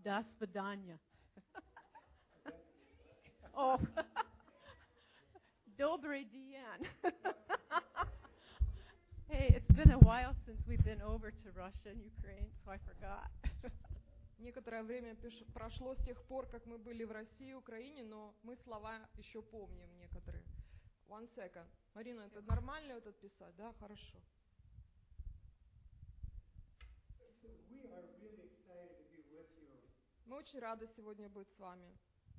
Das Vidanya. Oh, Dobry Dian. Hey, it's been a while since we've been over to Russia and Ukraine, so I forgot. Некоторое время прошло с тех пор, как мы были в России и Украине, но мы слова еще помним некоторые. One second. Марина, это нормально вот писать? Да, хорошо. Мы очень рады сегодня быть с вами.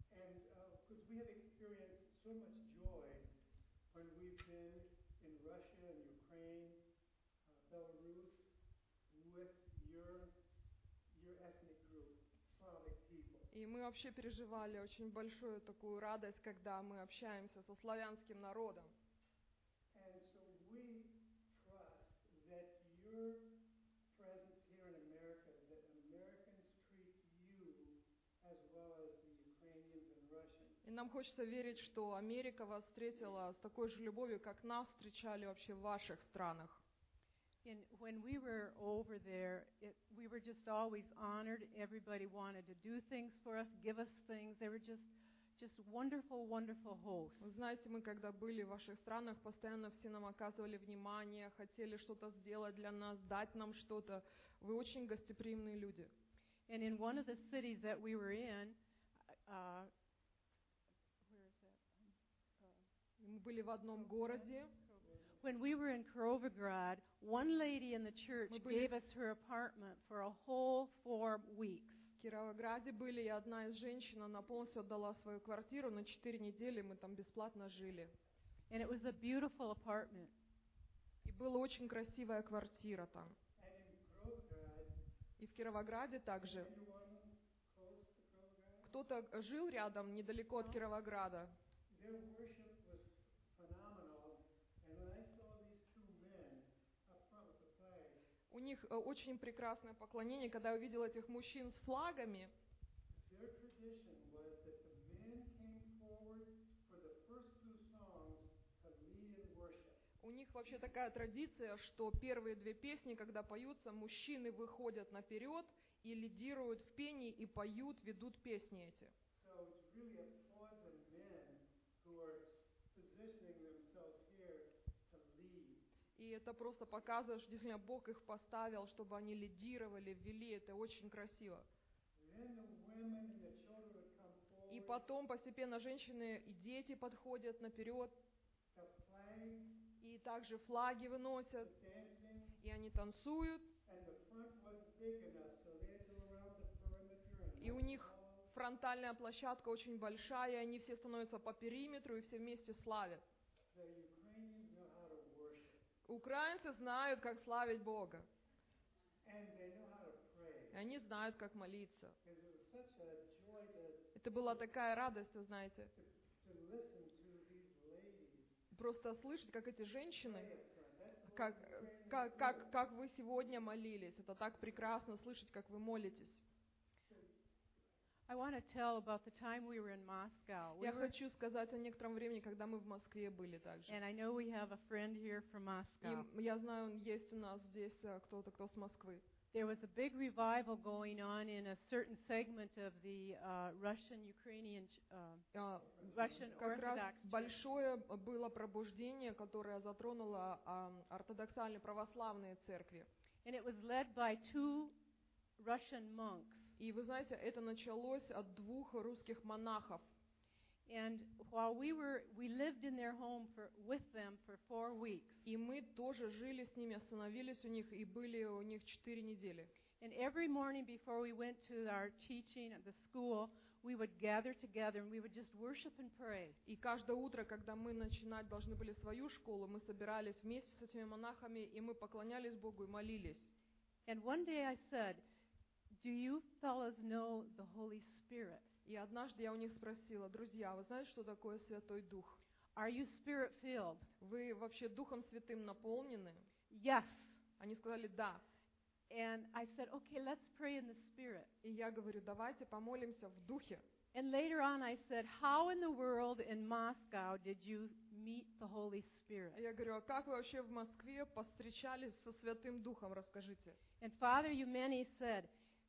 И мы вообще переживали очень большую такую радость, когда мы общаемся со славянским народом. И нам хочется верить, что Америка вас встретила с такой же любовью, как нас встречали вообще в ваших странах. And when we were over there, we were just always honored. Everybody wanted to do things for us, give us things. They were just wonderful, wonderful hosts. Вы знаете, мы когда были в ваших странах, постоянно все нам оказывали внимание, хотели что-то сделать для нас, дать нам что-то. Вы очень гостеприимные люди. And in one of the cities that we were in, where is that? Мы были в одном городе. When we were in Kirovograd, one lady in the church gave us her apartment for a whole 4 weeks. В Кировограде были, и одна из женщин, она полностью отдала свою квартиру, на 4 недели мы там бесплатно жили. And it was a beautiful apartment. И была очень красивая квартира там. И в Кировограде также. Кто-то жил рядом, недалеко от Кировограда. У них очень прекрасное поклонение. Когда я увидела этих мужчин с флагами, у них вообще такая традиция, что первые 2 песни, когда поются, мужчины выходят наперед и лидируют в пении и поют, ведут песни эти. И это просто показывает, что действительно Бог их поставил, чтобы они лидировали, вели. Это очень красиво. И потом постепенно женщины и дети подходят наперед. И также флаги выносят. И они танцуют. И у них фронтальная площадка очень большая, и они все становятся по периметру, и все вместе славят. Украинцы знают, как славить Бога. И они знают, как молиться. Это была такая радость, вы знаете. Просто слышать, как эти женщины, как вы сегодня молились. Это так прекрасно слышать, как вы молитесь. Я хочу сказать о некотором времени, когда мы в Москве были также. И я знаю, есть у нас здесь кто-то, кто с Москвы. There was a big revival going on in a certain segment of the Russian-Ukrainian Russian Как раз Orthodox Church. большое было пробуждение, которое затронуло ортодоксальные православные церкви. And it was led by 2 Russian monks. И вы знаете, это началось от 2 русских монахов. And while we lived in their home with them for 4 weeks. И мы тоже жили с ними, остановились у них и были у них 4 недели. And every morning before we went to our teaching at the school, we would gather together and we would just worship and pray. И каждое утро, когда мы начинать должны были свою школу, мы собирались вместе с этими монахами, и мы поклонялись Богу и молились. And one day I said, "Do you fellows know the Holy Spirit?" И однажды я у них спросила: друзья, вы знаете, что такое Святой Дух? Are you Spirit-filled? Вы вообще Духом Святым наполнены? Yes. Они сказали: да. And I said, "Okay, let's pray in the Spirit." И я говорю: давайте помолимся в Духе. And later on I said, "How in the world in Moscow did you meet the Holy Spirit?" Я говорю: а как вы вообще в Москве повстречались со Святым Духом, расскажите. And Father Eumeni said,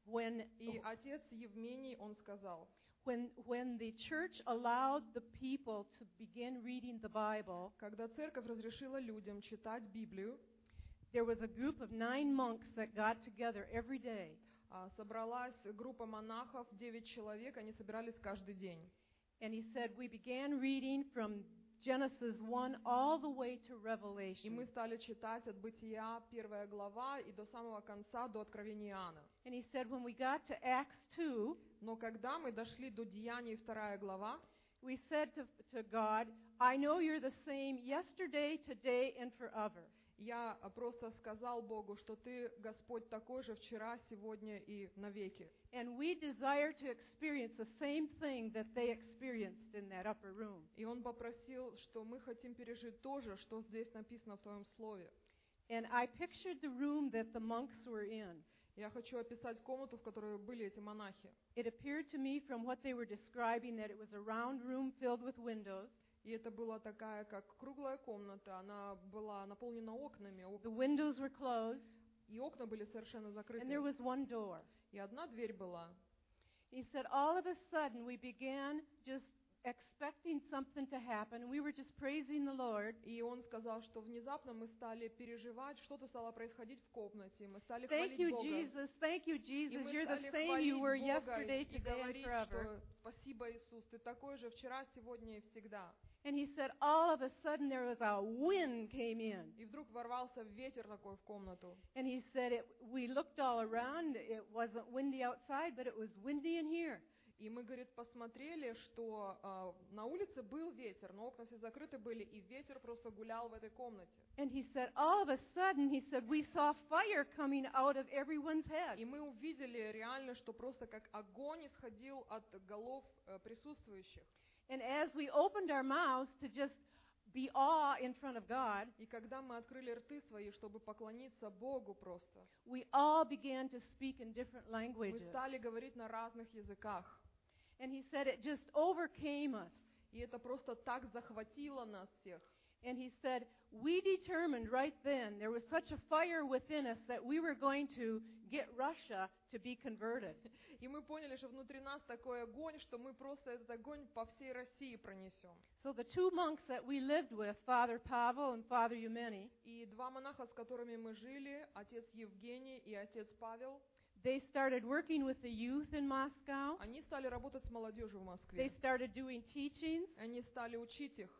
И отец Евмений, он сказал, when the church allowed the people to begin reading the Bible, когда церковь разрешила людям читать Библию, there was a group of 9 monks that got together every day. Собралась группа монахов, 9 человек, они собирались каждый день. And he said, we began reading from Genesis 1 all the way to Revelation. И мы стали читать от Бытия 1 глава и до самого конца, до Откровения Иоанна. And he said, when we got to Acts 2, но когда мы дошли до Деяний 2 глава, we said to God, I know you're the same yesterday, today, and forever. Я просто сказал Богу, что Ты, Господь, такой же вчера, сегодня и навеки. And we desire to experience the same thing that they experienced in that upper room. И он попросил, что мы хотим пережить то же, что здесь написано в Твоем Слове. And I pictured the room that the monks were in. Я хочу описать комнату, в которой были эти монахи. It appeared to me from what they were describing that it was a round room filled with windows. И это была такая, как круглая комната, она была наполнена окнами. The windows were closed. И окна были совершенно закрыты. And there was one door. И одна дверь была. He said, all of a sudden we began just expecting something to happen. We were just praising the Lord. И он сказал, что внезапно мы стали переживать, что-то стало происходить в комнате. Мы стали хвалить Бога. Thank you, Jesus. И мы You're the стали same хвалить you were Бога yesterday, и today, and говорить, forever. что спасибо, Иисус, Ты такой же вчера, сегодня и всегда. And he said, all of a sudden there was a wind came in. И вдруг ворвался ветер такой в комнату. And he said, we looked all around. It wasn't windy outside, but it was windy in here. И мы, говорит, посмотрели, что на улице был ветер, но окна все закрыты были, и ветер просто гулял в этой комнате. And he said, all of a sudden, he said, we saw fire coming out of everyone's head. И мы увидели реально, что просто как огонь исходил от голов присутствующих. And as we opened our mouths to just be awe in front of God, и когда мы открыли рты свои, чтобы поклониться Богу просто, we all began to speak in different languages. мы стали говорить на разных языках. And he said it just overcame us. И это просто так захватило нас всех. And he said, we determined right then, there was such a fire within us that we were going to get Russia to be converted. И мы поняли, что внутри нас такой огонь, что мы просто этот огонь по всей России пронесем. So the 2 monks that we lived with, Father Pavel and Father Eumeni, и 2 монаха, с которыми мы жили, отец Евгений и отец Павел, they started working with the youth in Moscow. Они стали работать с молодежью в Москве. They started doing teachings. Они стали учить их.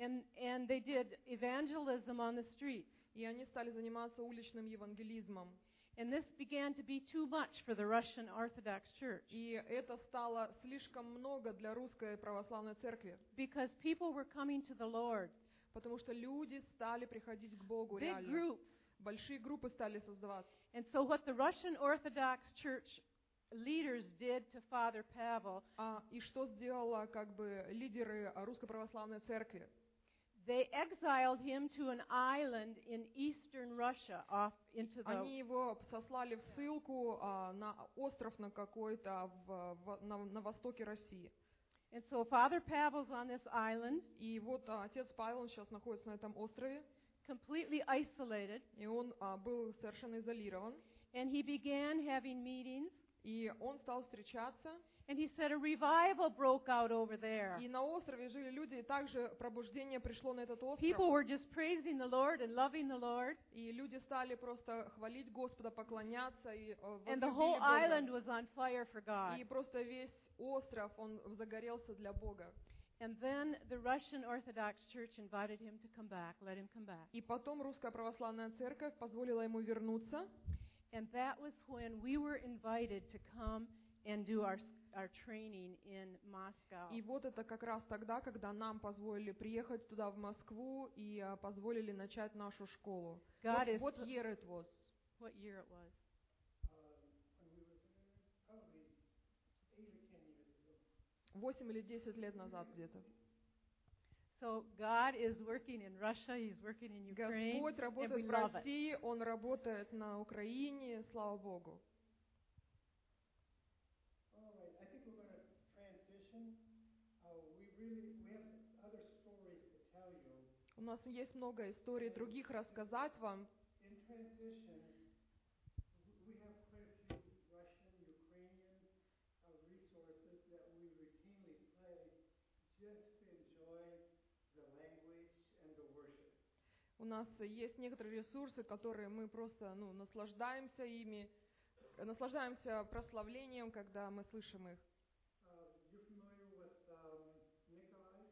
And they did evangelism on the streets. И они стали заниматься уличным евангелизмом. And this began to be too much for the Russian Orthodox Church. И это стало слишком много для русской православной церкви. Because people were coming to the Lord. Потому что люди стали приходить к Богу реально. Big groups. Большие группы стали создаваться. And so what the Russian Orthodox Church leaders did to Father Pavel, и что сделала как бы лидеры русской православной церкви? They exiled him to an island in eastern Russia, off into the. Они его сослали в ссылку на остров на какой-то на востоке России. And so Father Pavel's on this island. И вот отец Павел сейчас находится на этом острове. Completely isolated. И он был совершенно изолирован. And he began having meetings. И он стал встречаться. And he said a revival broke out over there. И на острове жили люди, и также пробуждение пришло на этот остров. People were just praising the Lord and loving the Lord. И люди стали просто хвалить Господа, поклоняться и And the whole island was on fire for God. И просто весь остров, он загорелся для Бога. And then the Russian Orthodox Church invited him to come back, let him come back. И потом русская православная церковь позволила ему вернуться. And that was when we were invited to come and do our training in Moscow. И вот это как раз тогда, когда нам позволили приехать туда, в Москву, и позволили начать нашу школу. What year it was? What year it was? When we were there, probably 8 or 10 years ago. 8 или 10 лет назад где-то. So God is working in Russia, He's working in Ukraine, Господь работает в России, Он работает на Украине, слава Богу. У нас есть много историй других рассказать вам. just enjoy the language and the worship. У нас есть некоторые ресурсы, которые мы просто наслаждаемся ими, наслаждаемся прославлением, когда мы слышим их. You're familiar with Nikolai?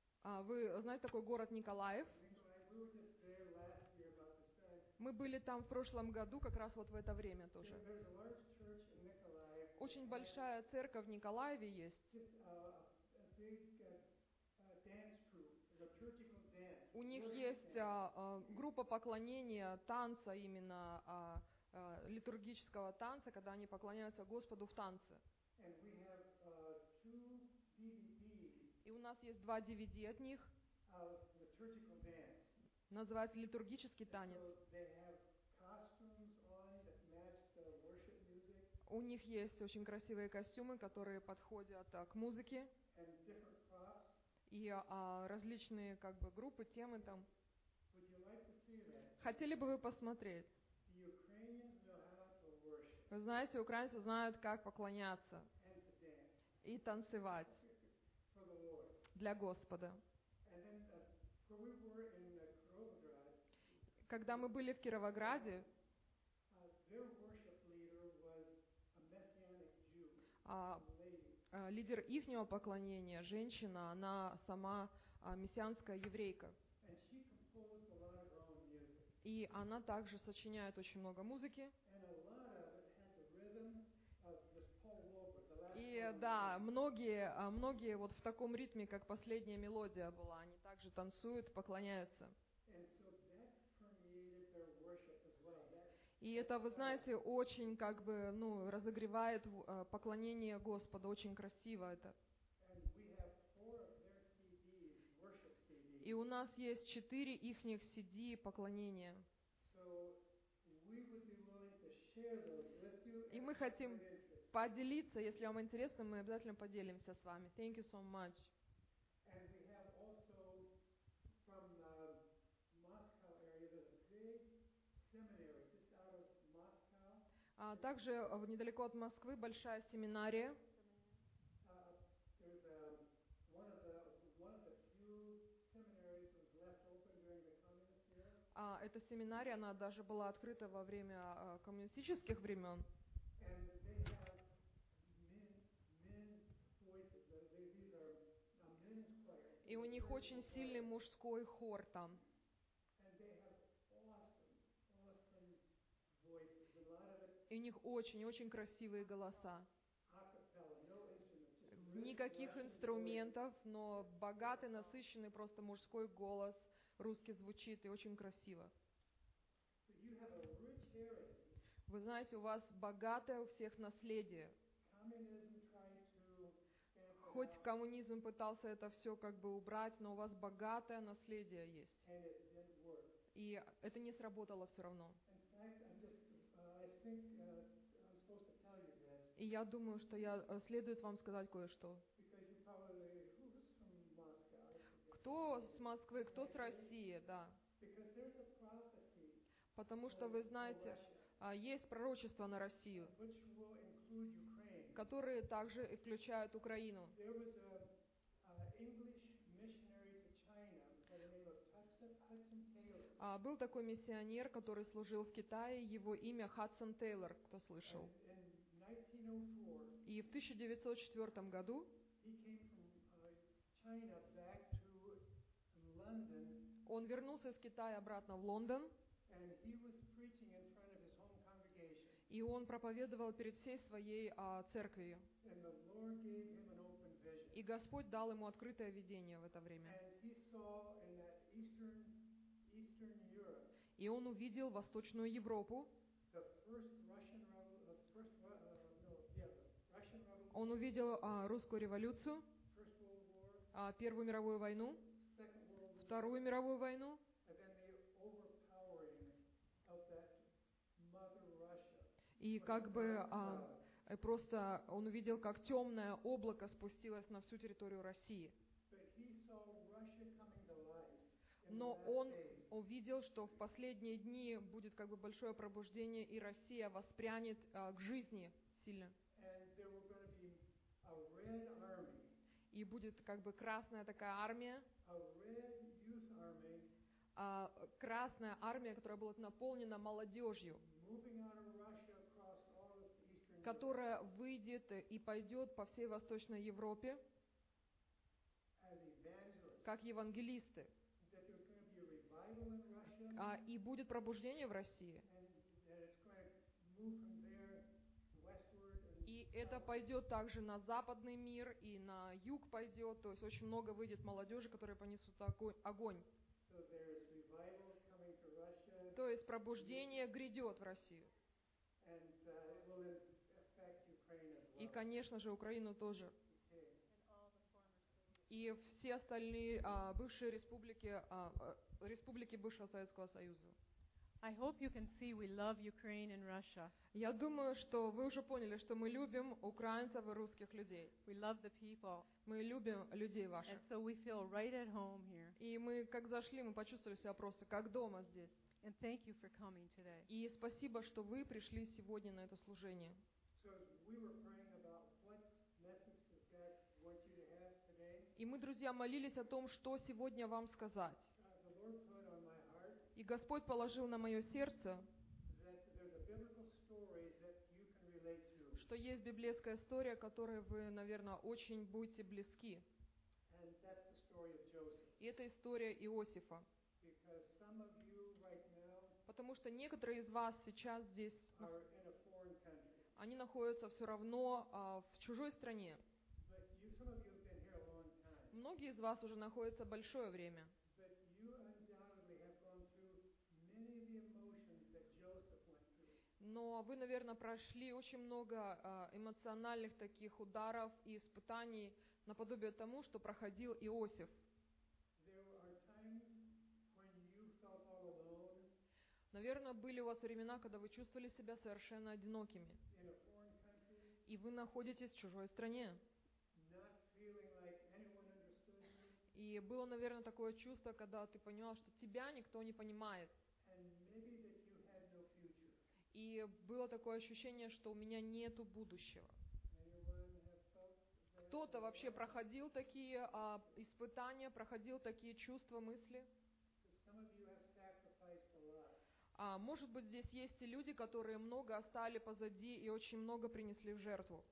Вы знаете такой город Николаев? We were just there last year about this time. Мы были там в прошлом году, как раз вот в это время тоже. There's a large church in Nikolai. Очень большая церковь в Николаеве есть. Just a big dance troupe, liturgical dance. У них есть группа поклонения, танца именно, литургического танца, когда они поклоняются Господу в танце. And we have 2 DVDs И у нас есть 2 DVD от них, of liturgical dance. называется «Литургический танец». So they have costumes on that match the worship music У них есть очень красивые костюмы, которые подходят к музыке, and different props. и различные группы, темы там. Would you like to see that? Хотели бы вы посмотреть? The Ukrainians know how to worship Вы знаете, украинцы знают, как поклоняться and to dance и танцевать for the Lord. для Господа. And then where we were in Kirovograd, Когда мы были в Кировограде, their worship leader was a Messianic Jew, а, a lady. лидер ихнего поклонения, женщина, она сама мессианская еврейка. And she composed a lot of her own music. И она также сочиняет очень много музыки. And a lot of it had the rhythm of this Paul Wilbur, the last И one. да, многие вот в таком ритме, как последняя мелодия была, они также танцуют, поклоняются. And so that permeated their worship as well. И это, вы знаете, очень разогревает поклонение Господу, очень красиво это. And we have 4 of their CDs, worship CDs. И у нас есть 4 ихних CD поклонения. So we would be willing to share those with you. И and мы хотим great interest. поделиться, если вам интересно, мы обязательно поделимся с вами. Thank you so much. And we have also from the Moscow area, there's a big seminary just out of Moscow. Также недалеко от Москвы большая семинария. There's one of the few seminaries that was left open during the communist era. Эта семинария, она даже была открыта во время коммунистических времен. And they have men's voices. These are men's choirs. И у них очень сильный мужской хор там. And they have awesome voices. A lot of it И у них очень-очень красивые голоса. a cappella, no instruments, just rich Никаких Russian инструментов, но богатый, насыщенный просто мужской голос. Русский звучит и очень красиво. voice. But you have a rich heritage. Вы знаете, у вас богатое у всех наследие. Communism tried to stamp it Хоть out, коммунизм пытался это все убрать, но у вас богатое наследие есть. and it didn't work. И это не сработало все равно. In fact, I think I'm supposed to tell you this И я думаю, что следует вам сказать кое-что. because you probably who's from Moscow? I forget. Кто с Москвы, кто с России, да. Because there's a prophecy Потому что, вы for знаете, Russia, есть пророчество на Россию, which will include Ukraine. которые также и включают Украину. There was an English missionary to China by the name of Hudson Taylor. Был такой миссионер, который служил в Китае, его имя Хадсон Тейлор, кто слышал. In 1904, И в 1904 году he came from China back to London, он вернулся из Китая обратно в Лондон, and he was preaching in front of his home congregation. и он проповедовал перед всей своей церковью. And the Lord gave him an open vision. И Господь дал ему открытое видение в это время. And he saw in that Eastern Europe И он увидел Восточную Европу, the Russian Revolution, он увидел русскую революцию, First World War, Первую мировую войну, Second World War, Вторую мировую войну, and then the overpowering of that mother Russia. и просто он увидел, как темное облако спустилось на всю территорию России. But he saw Russia coming to life in the Но last он days. увидел, что в последние дни будет большое пробуждение, и Россия воспрянет к жизни сильно. And there were going to be a red army и будет как бы красная такая армия, a red youth army красная армия, которая будет наполнена молодежью, moving out of Russia across all of Eastern Europe которая выйдет и пойдет по всей Восточной Европе as evangelists. как евангелисты. That there's going to be a revival in Russia, И будет пробуждение в России. and that it's going to move from there westward and И это пойдет также на западный мир, и на юг пойдет. То есть очень много выйдет молодежи, которые понесут огонь. so there's revival coming to Russia, То есть пробуждение грядет в Россию. and it will affect Ukraine as И, well. конечно же, Украину тоже. Okay. И все остальные бывшие республики бывшего Советского Союза. I hope you can see we love Ukraine and Russia. Я думаю, что вы уже поняли, что мы любим украинцев и русских людей. We love the people. Мы любим людей ваших. And so we feel right at home here. И мы, как зашли, мы почувствовали себя просто как дома здесь. And thank you for coming today. И спасибо, что вы пришли сегодня на это служение. So we were praying about what message does God want you to have today. И мы, друзья, молились о том, что сегодня вам сказать. The Lord put on my heart И Господь положил на мое сердце, that there's a biblical story that you can relate to. что есть библейская история, которой вы, наверное, очень будете близки. And that's the story of Joseph. И это история Иосифа. Because some of you right now Потому что некоторые из вас сейчас здесь, are in a foreign country. они находятся все равно в чужой стране. But some of you have been here a long time. Многие из вас уже находятся большое время. But you undoubtedly have gone through many of the emotions that Joseph went through. Но вы, наверное, прошли очень много эмоциональных таких ударов и испытаний наподобие тому, что проходил Иосиф. There are times when you felt all alone Наверное, были у вас времена, когда вы чувствовали себя совершенно одинокими. in a foreign country, И вы находитесь в чужой стране. not feeling like anyone understood you, И было, наверное, такое чувство, когда ты понимал, что тебя никто не понимает. and maybe that you had no future. И было такое ощущение, что у меня нету будущего. Anyone have felt that? Кто-то вообще проходил такие испытания, проходил такие чувства, мысли. Some of you have sacrificed a lot. Может быть, здесь есть и люди, которые много оставили позади и очень много принесли в жертву.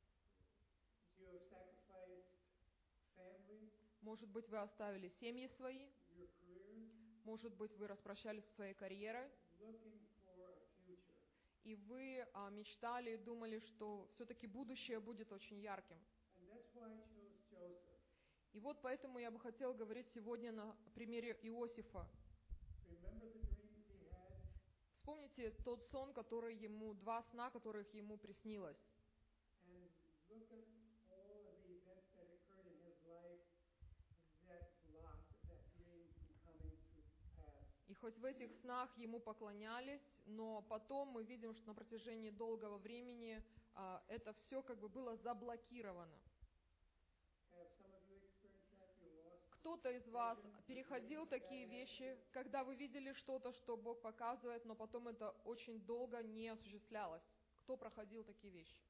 You have sacrificed family, Может быть, вы оставили семьи свои. your careers, Может быть, вы распрощались со своей карьерой. looking for a future. И вы мечтали и думали, что все-таки будущее будет очень ярким. And that's why I chose Joseph. И вот поэтому я бы хотела говорить сегодня на примере Иосифа. Remember the dreams he had? Вспомните тот сон, два сна, которых ему приснилось. And look at all of the events that occurred in his life that blocked that dream from coming to pass. И хоть в этих снах ему поклонялись, но потом мы видим, что на протяжении долгого времени это все как бы было заблокировано. Have some of you experienced that? You lost Кто-то из вас переходил такие вещи, когда вы видели что-то, что Бог показывает, но потом это очень долго не осуществлялось. Кто проходил такие вещи?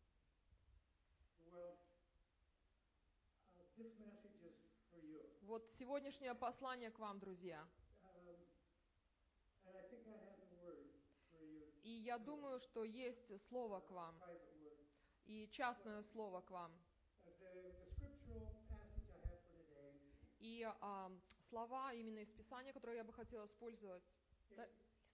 well. This message is for you. Вот сегодняшнее послание к вам, друзья. And I think I have a word for you, И я думаю, что есть слово к вам, private word. и частное слово к вам. The scriptural passage I have for today И слова именно из Писания, которые я бы хотела использовать. Листочки,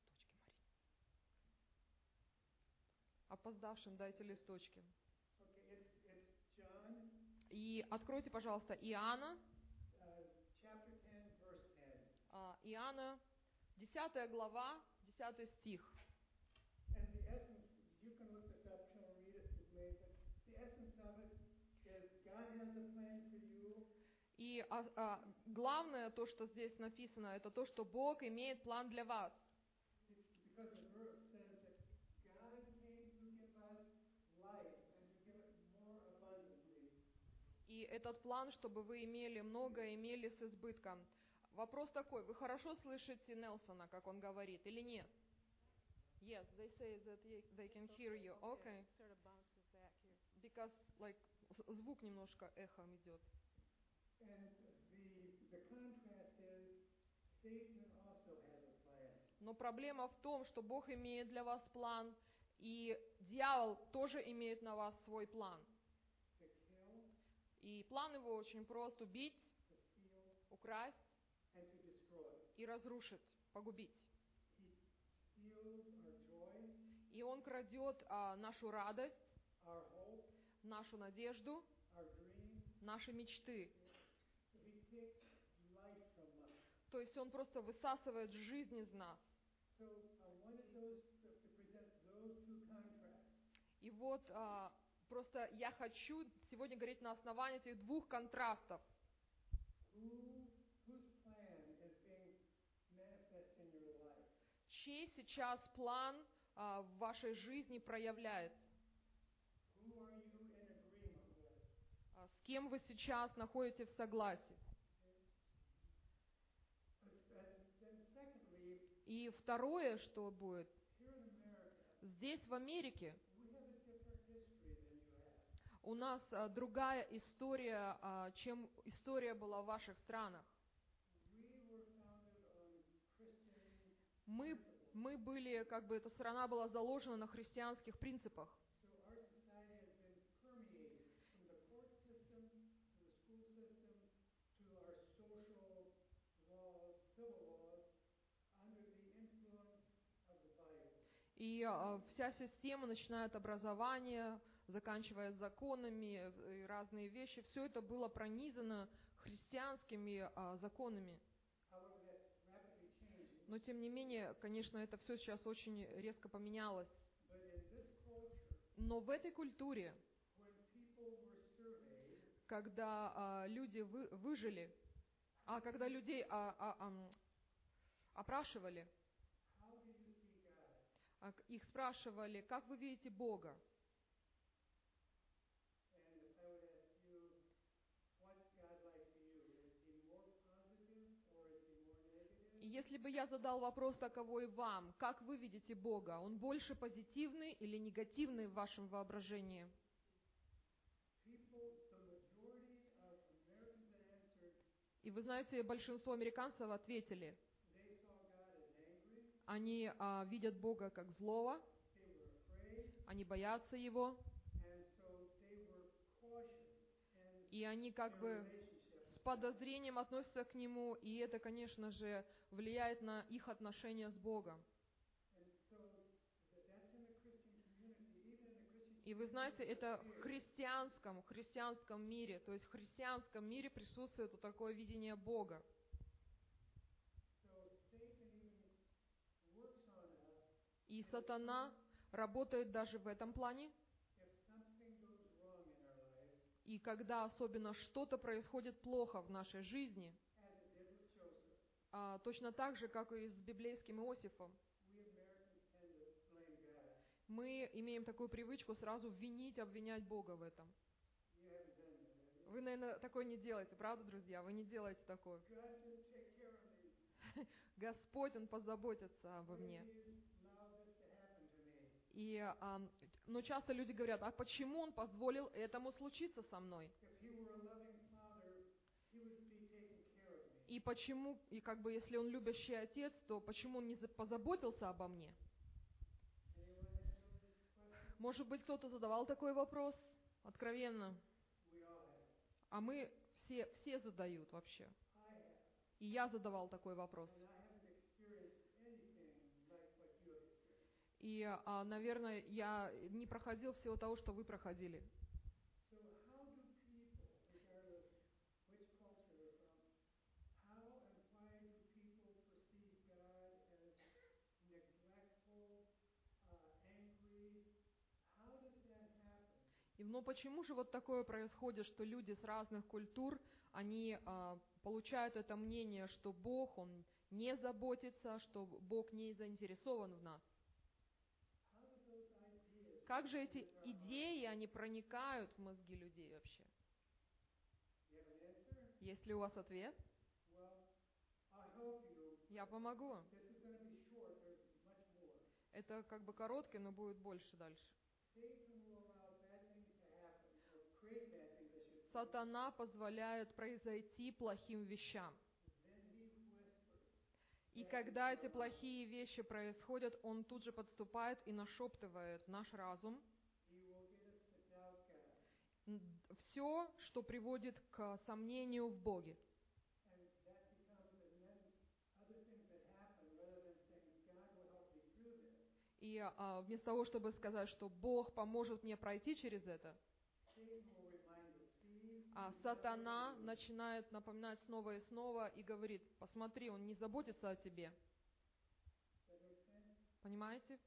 Марина. Опоздавшим дайте листочки. okay, it's John И откройте, пожалуйста, Иоанна, chapter 10, verse 10. Иоанна, 10 глава, 10 стих. And the essence, you can look this up, you can read it if you may, but the essence of it is God has a plan for you. И главное, то, что здесь написано, это то, что Бог имеет план для вас. Because the verse says that God came to give us life and to give it more abundantly. И этот план, чтобы вы имели много, имели с избытком. Вопрос такой, вы хорошо слышите Нельсона, как он говорит, или нет? Yes, they say that they can hear you. Okay. It sort of bounces back here. Because, like, звук немножко эхом идет. And the contrast is Satan also has a plan. Но проблема в том, что Бог имеет для вас план, и дьявол тоже имеет на вас свой план. To kill, И план его очень прост: убить, to steal, украсть and to destroy. и разрушить, погубить. He steals our joy, И он крадет нашу радость, our hope, нашу надежду, our dreams. наши мечты. So he takes life from us. То есть он просто высасывает жизнь из нас. So I wanted those to present those two contrasts. И вот просто я хочу сегодня говорить на основании этих двух контрастов. Whose plan is being manifest in your life? Чей сейчас план в вашей жизни проявляется? Who are you in agreement with? С кем вы сейчас находитесь в согласии? Then secondly, И второе, что будет, here in America, здесь в Америке we have a different history than you have. у нас другая история, чем история была в ваших странах. We were founded on Christian Мы были, как бы эта страна была заложена на христианских принципах. So our society has been permeated from the court system to the school system to our social laws, civil laws, under the influence of the Bible. И вся система, начиная от образования, заканчивая законами и разные вещи, все это было пронизано христианскими законами. However, that's rapidly changing. Но тем не менее, конечно, это все сейчас очень резко поменялось. But in this culture, Но в этой культуре, when people were surveyed, когда люди выжили, когда людей опрашивали, how do you see God? их спрашивали, как вы видите Бога? And if I would ask you, what's God like to you? Is he more positive or is he more negative? И если бы я задал вопрос таковой вам, как вы видите Бога, он больше позитивный или негативный в вашем воображении? People, the majority of Americans that answered, И вы знаете, большинство американцев ответили, they saw God as angry, они видят Бога как злого, they were afraid, они боятся Его, and so they were cautious in и они как their бы relationship. с подозрением относятся к Нему, и это, конечно же, влияет на их отношения с Богом. And so that's in the Christian community, even in the Christian И вы знаете, это в here. христианском мире, то есть в христианском мире присутствует вот такое видение Бога. So Satan even works on us И сатана работает даже в этом плане. if something goes wrong in our lives, И когда особенно что-то происходит плохо в нашей жизни, as it did with Joseph. точно так же, как и с библейским Иосифом, We Americans tend to blame God. мы имеем такую привычку сразу обвинять Бога в этом. You haven't done that, have you? Вы, наверное, такое не делаете, правда, друзья? Вы не делаете такое. God didn't take care of me. Господь, Он позаботится обо мне. He allowed this to happen to me. И, но часто люди говорят, а почему Он позволил этому случиться со мной? If he were a loving father, he would be taking care of me. И почему, и как бы если Он любящий отец, то почему Он не позаботился обо мне? Anyone answer this question? Может быть, кто-то задавал такой вопрос откровенно, We all have. а мы все задают вообще. I have. И я задавал такой вопрос. And I haven't experienced anything like what you have experienced. И, наверное, я не проходил всего того, что вы проходили. So how do people, regardless which culture they're from, how and why do people perceive God as neglectful, angry? How does that happen? Но почему же вот такое происходит, что люди с разных культур, они получают это мнение, что Бог, Он не заботится, что Бог не заинтересован в нас? How do those ideas Как же эти enter our hearts? идеи, они проникают в мозги людей вообще? You have an answer? Есть ли у вас ответ? Well, I help you. Я помогу. This is going to be short. There's much more. Это как бы короткий, но будет больше дальше. Satan will allow bad things to happen, or create bad things, I should say. Сатана позволяет произойти плохим вещам. then he whispers. И когда эти плохие вещи происходят, он тут же подступает и нашептывает наш разум. He will get us to doubt God. Все, что приводит к сомнению в Боге. And that becomes, and then other things that happen, rather than saying, God will help me through this, И вместо того, чтобы сказать, что Бог поможет мне пройти через это, Satan will remind us, see, сатана начинает напоминать снова и снова и говорит: посмотри, он не заботится о тебе. does that make sense? Понимаете?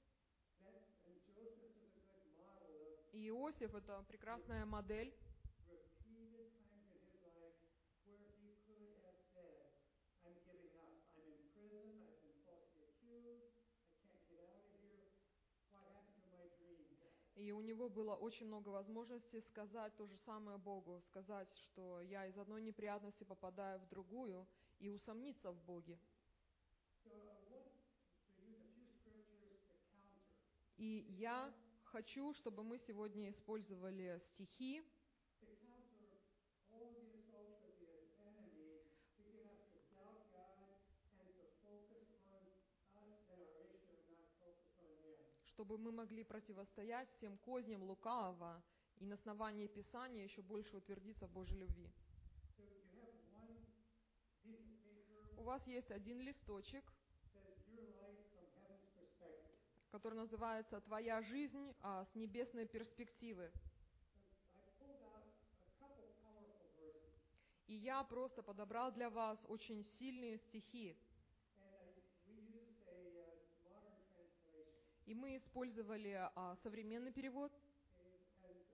And Joseph is a good model of И Иосиф — это прекрасная модель, repeated times in his life where he could have said, I'm giving up. I'm in prison. I've been falsely accused. I can't get out of here. What happened to my dream, God? и у него было очень много возможностей сказать то же самое Богу, сказать, что я из одной неприятности попадаю в другую, и усомниться в Боге. So I want to use a few scriptures to counter. И я хочу, чтобы мы сегодня использовали стихи, To counter all the assaults of the enemy to get us to doubt God and to focus on us and our issue and not focus on Him. чтобы мы могли противостоять всем козням лукавого и на основании Писания еще больше утвердиться в Божьей любви. So you have one piece of paper У вас есть один листочек, that says your life from heaven's perspective. который называется «Твоя жизнь с небесной перспективы». I pulled out a couple powerful verses, И я просто подобрал для вас очень сильные стихи. and we used a modern translation. И мы использовали современный перевод, Okay, and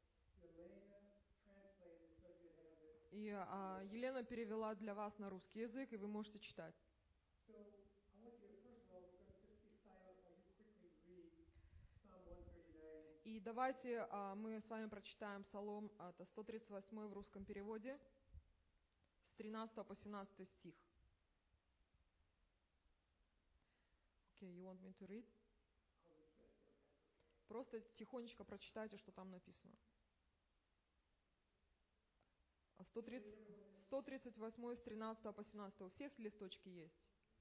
Elena translated so you have it. и Елена перевела для вас на русский язык, и вы можете читать. So I want you to, first of all, we're going to just be silent while you quickly read Psalm 139. И давайте мы с вами прочитаем Псалом, это 138 в русском переводе, с 13 по 17 стих. Okay, you want me to read? Просто тихонечко прочитайте, что там написано. 138 с 13 по 17. У всех листочки есть?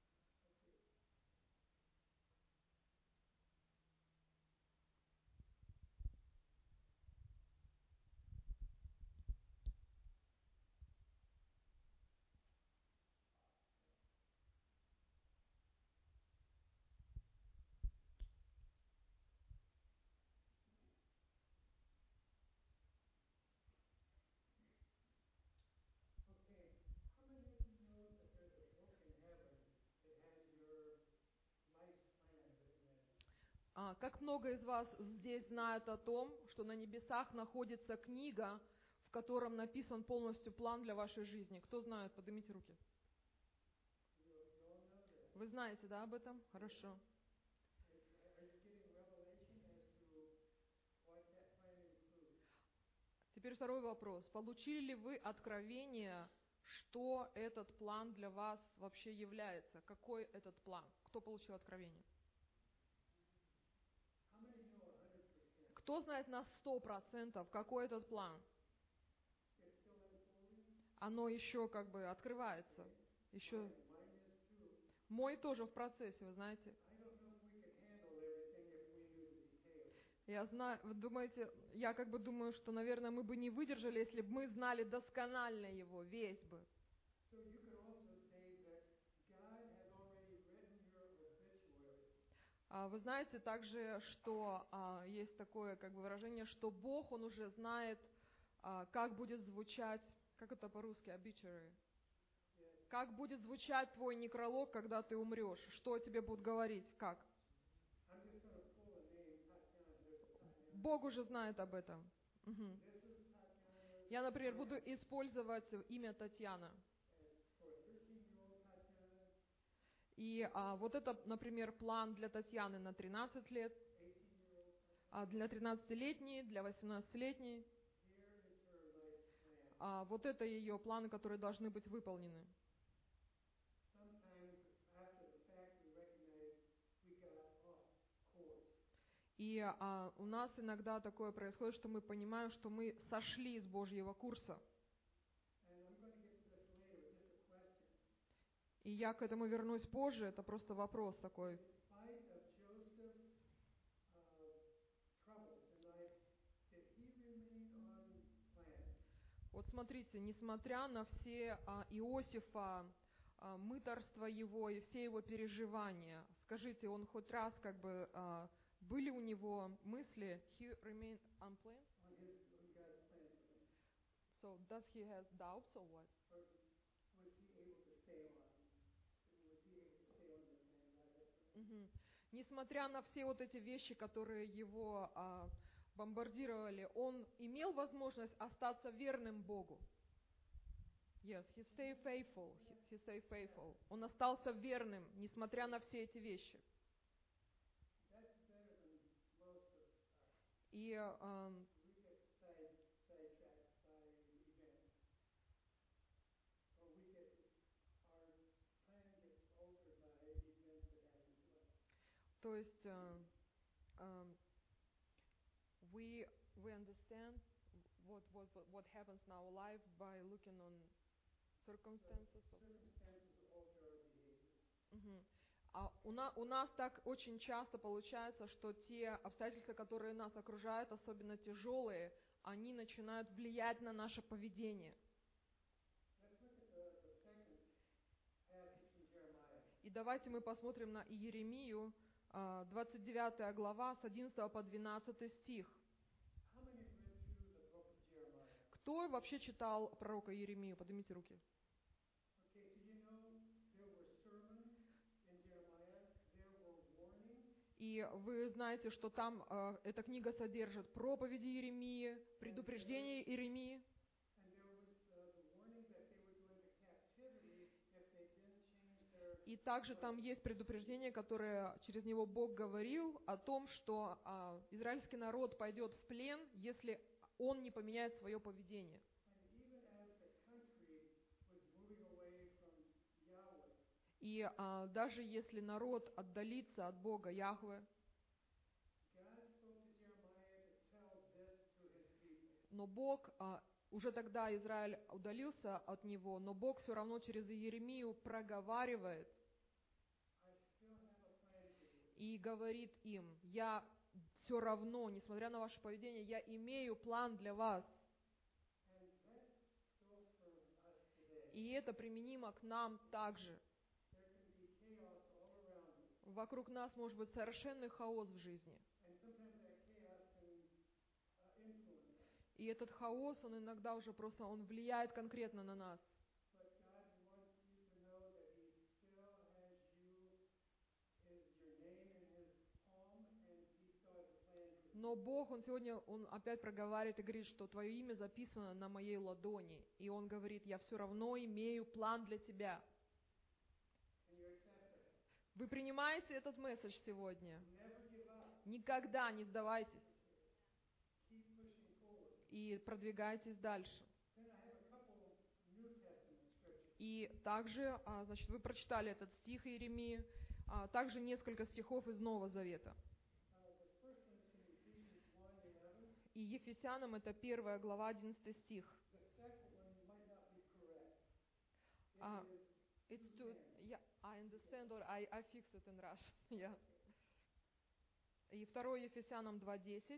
Okay, how many of you know that there's a book in heaven that has your life plan written in it? Как много из вас здесь знают о том, что на небесах находится книга, в котором написан полностью план для вашей жизни? Кто знает? Поднимите руки. You all know that. Вы знаете, да, об этом? Хорошо. Are you getting revelation as to what that plan includes? Теперь второй вопрос. Получили ли вы откровение, что этот план для вас вообще является? Какой этот план? Кто получил откровение? How many know 100%? Кто знает на 100%, какой этот план? It's still unfolding? Оно еще как бы открывается. Еще Mine is too. мой тоже в процессе, вы знаете. I don't know if we could handle everything if we knew the details. Я знаю, вы думаете, я как бы думаю, что, наверное, мы бы не выдержали, если бы мы знали досконально его, весь бы. So you could also say that God has already written your obituary. Вы знаете также, что есть такое как бы выражение, что Бог, Он уже знает, как будет звучать, как это по-русски, obituary, как будет звучать твой некролог, когда ты умрешь, что тебе будут говорить, как. I'm just going to pull a name, Tatiana. There's a Tatiana. Бог уже знает об этом. Мгм. This is Tatiana. Я, например, буду использовать имя Татьяна. For a 13-year-old Tatiana, И вот это, например, план для Татьяны на 13 лет, 18-year-old Tatiana. а для 13-летней, для 18-летней. Here is her life plan. Вот это ее планы, которые должны быть выполнены. Sometimes after the fact we recognize we got off course. И у нас иногда такое происходит, что мы понимаем, что мы сошли с Божьего курса. And I'm going to get to this later, it's just a question. И я к этому вернусь позже, это просто вопрос такой. In spite of Joseph's troubles in life, did he remain on plan? Вот смотрите, несмотря на все Иосифа, мытарство его и все его переживания, скажите, он хоть раз как бы были у него мысли, he remained on plan? On God's plan for him? So does he have doubts or what? Or was he able to stay on? Was he able to stay on the plan God had for him? Мгм. Несмотря на все вот эти вещи, которые его бомбардировали, он имел возможность остаться верным Богу. Yes, he stayed faithful. He stayed faithful. Он остался верным, несмотря на все эти вещи. That's better than most of us. И We get sidetracked by events. Or we get, our plan gets altered by events that happen to us. то есть we understand what happens in our life by looking on circumstances. Circumstances alter our behavior. Мгм. У нас так очень часто получается, что те обстоятельства, которые нас окружают, особенно тяжелые, они начинают влиять на наше поведение. Let's look at the second passage from Jeremiah. И давайте мы посмотрим на Иеремию, 29 глава, с 11 по 12 стих. How many have read through the book of Jeremiah? Кто вообще читал пророка Иеремию? Поднимите руки. Okay, so you know there were sermons in Jeremiah, there were warnings, И вы знаете, что там эта книга содержит проповеди Иеремии, предупреждения Иеремии, and there was the warning that they would go into captivity if they didn't change their и также там есть предупреждение, которое через него Бог говорил о том, что израильский народ пойдет в плен, если он не поменяет свое поведение. And even as the country was moving away from Yahweh, И даже если народ отдалится от Бога Яхве, God spoke to Jeremiah to tell this to his people. но Бог, уже тогда Израиль удалился от него, но Бог все равно через Иеремию проговаривает I still have a plan for you. и говорит им: я все равно, несмотря на ваше поведение, я имею план для вас. And that's still for us today. И это применимо к нам также. There can be chaos all around us. Вокруг нас может быть совершенный хаос в жизни. And sometimes that chaos can influence us. И этот хаос, он иногда уже просто, он влияет конкретно на нас. But God wants you to know that He still has you, your name in His palm, and He still has a plan for you. Но Бог, Он сегодня, Он опять проговаривает и говорит, что твое имя записано на моей ладони. И Он говорит: я все равно имею план для тебя. Can you accept it? Вы принимаете этот месседж сегодня? Never give up. Никогда не сдавайтесь Keep pushing forward. и продвигайтесь дальше. Then I have a couple New Testament scriptures. И также, значит, вы прочитали этот стих Иеремии, также несколько стихов из Нового Завета. The first one is from Ephesians 1:11. И Ефесянам это 1 глава, 11 стих. The second one might not be correct. Uh, It is It's to, yeah, I understand, or I fix it in Russian. Yeah. И 2 Ефесянам 2:10.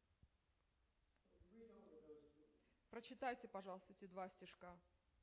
read over those two. Прочитайте, пожалуйста, эти два стишка.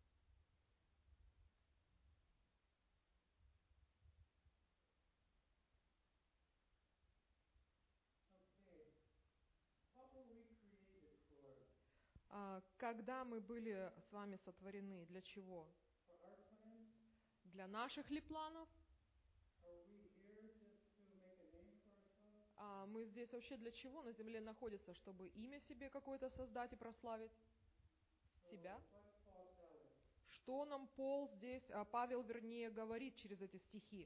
Okay. What were we created for? Когда мы были с вами сотворены, для чего? For our plans? Для наших ли планов? Are we here just to make a name for ourselves? Мы здесь вообще для чего на земле находятся? Чтобы имя себе какое-то создать и прославить? Себя? So what's Paul telling us? Что нам Павел, вернее, говорит через эти стихи?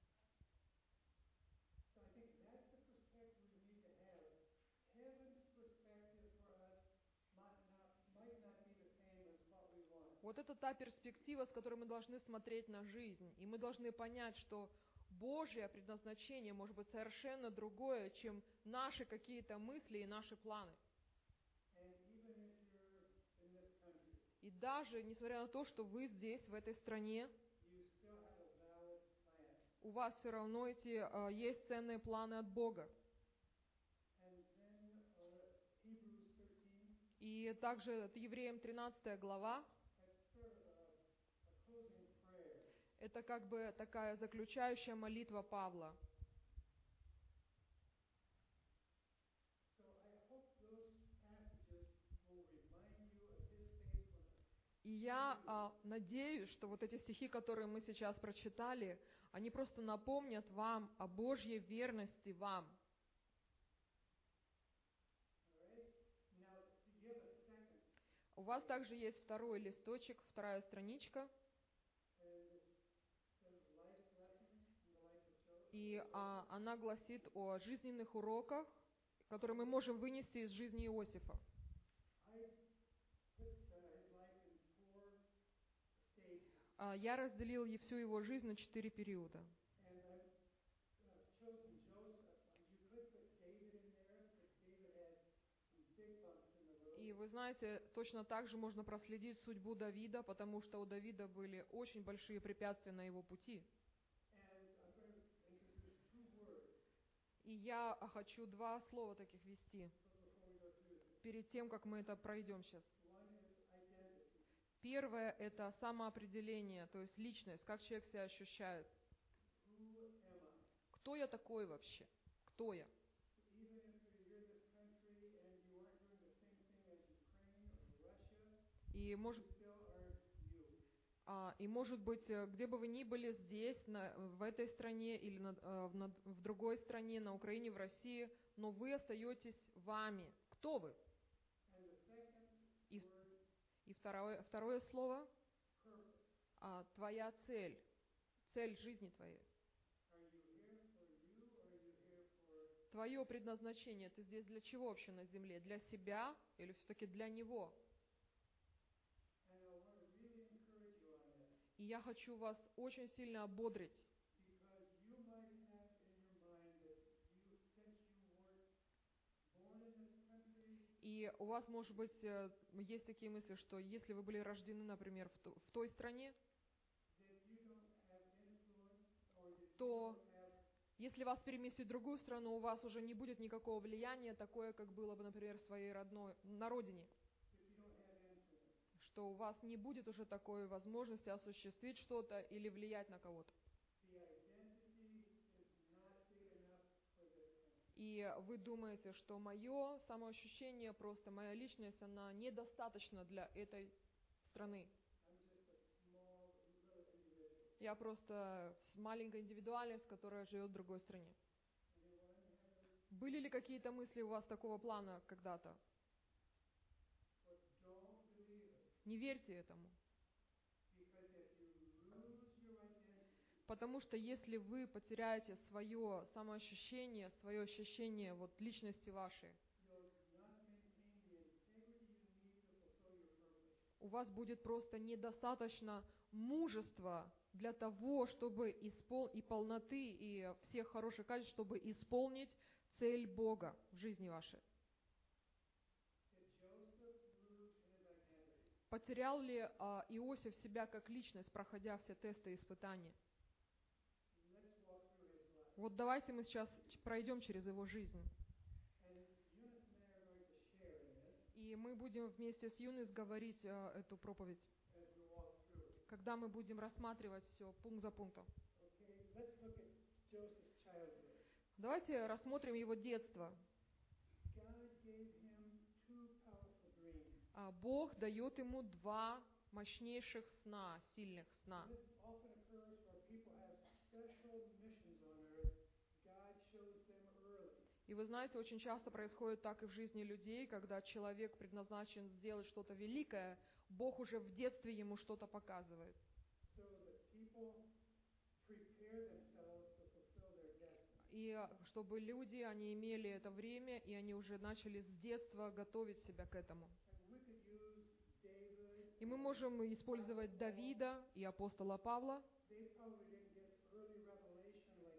So I think that's the perspective we need to have. Heaven's perspective for us might not be the same as what we want. Вот это та перспектива, с которой мы должны смотреть на жизнь. И мы должны понять, что Божье предназначение может быть совершенно другое, чем наши какие-то мысли и наши планы. And even if you're in this country, И даже несмотря на то, что вы здесь, в этой стране, you still have a valid plan. у вас все равно есть ценные планы от Бога. And then Hebrews 13, И также это Евреям 13 глава, that's sort of a closing prayer. это как бы такая заключающая молитва Павла. So I hope those passages will remind you of his faithfulness. И я надеюсь, что вот эти стихи, которые мы сейчас прочитали, они просто напомнят вам о Божьей верности вам. All right? Now, you have a second, У вас также есть второй листочек, вторая страничка, and it says life's lesson in the life of Joseph. и она гласит о жизненных уроках, которые мы можем вынести из жизни Иосифа. I put his life in 4 stages, Я разделил всю его жизнь на 4 периода. and I've chosen Joseph. You could put David in there, but David had some big bumps in the road. И вы знаете, точно так же можно проследить судьбу Давида, потому что у Давида были очень большие препятствия на его пути. And I'm going to introduce 2 words И я хочу 2 слова таких ввести, before we go through this. перед тем, как мы это пройдем сейчас. One is identity. Первое – это самоопределение, то есть личность, как человек себя ощущает. Who am I? Кто я такой вообще? Кто я? So even if you're in this country and you aren't doing the same thing as Ukraine or Russia, И you может, still are you. и может быть, где бы вы ни были здесь, в этой стране или в другой стране, на Украине, в России, но вы остаетесь вами. Кто вы? And the second И, word, и второе слово purpose. твоя цель, цель жизни твоей. Are you here for you or are you here for... Твое предназначение, ты здесь для чего вообще на земле? Для себя или все-таки для Него? And I want to really encourage you on this И я хочу вас очень сильно ободрить, because you might have in your mind that you, since you weren't born in this country, и у вас, может быть, есть такие мысли, что если вы были рождены, например, в той стране, that you don't have influence or that you то don't have если вас переместить в другую страну, у вас уже не будет никакого влияния, такое, как было бы, например, в своей родной, на родине, that you don't have influence. что у вас не будет уже такой возможности осуществить что-то или влиять на кого-то. The identity is not big enough for this country. И вы думаете, что мое самоощущение, просто моя личность, она недостаточна для этой страны. I'm just a small little individual. Я просто маленькая индивидуальность, которая живет в другой стране. Anyone have this? Были ли какие-то мысли у вас такого плана когда-то? But don't believe it. Не верьте этому. Because if you lose your identity, Потому что если вы потеряете свое самоощущение, свое ощущение вот личности вашей, you'll not maintain the integrity you need to fulfill your purpose. у вас будет просто недостаточно мужества для того, чтобы и полноты, и всех хороших качеств, чтобы исполнить цель Бога в жизни вашей. Did Joseph lose his identity? Потерял ли Иосиф себя как личность, проходя все тесты и испытания? Let's walk through his life. Вот давайте мы сейчас пройдем через его жизнь. And Eunice and I are going to share in this И мы будем вместе с Юнис говорить эту проповедь, as we walk through it. когда мы будем рассматривать все пункт за пунктом. Okay, let's look at Joseph's childhood. Давайте рассмотрим его детство. God gave him 2 powerful dreams. Бог дает ему 2 мощнейших сна, сильных сна. This often occurs where people have special missions on earth. God shows them early. И вы знаете, очень часто происходит так и в жизни людей, когда человек предназначен сделать что-то великое, Бог уже в детстве ему что-то показывает. So that people prepare themselves to fulfill their destiny. И чтобы люди, они имели это время, и они уже начали с детства готовить себя к этому. And we could use David. И мы можем использовать Давида и апостола Павла. They probably didn't get early revelation like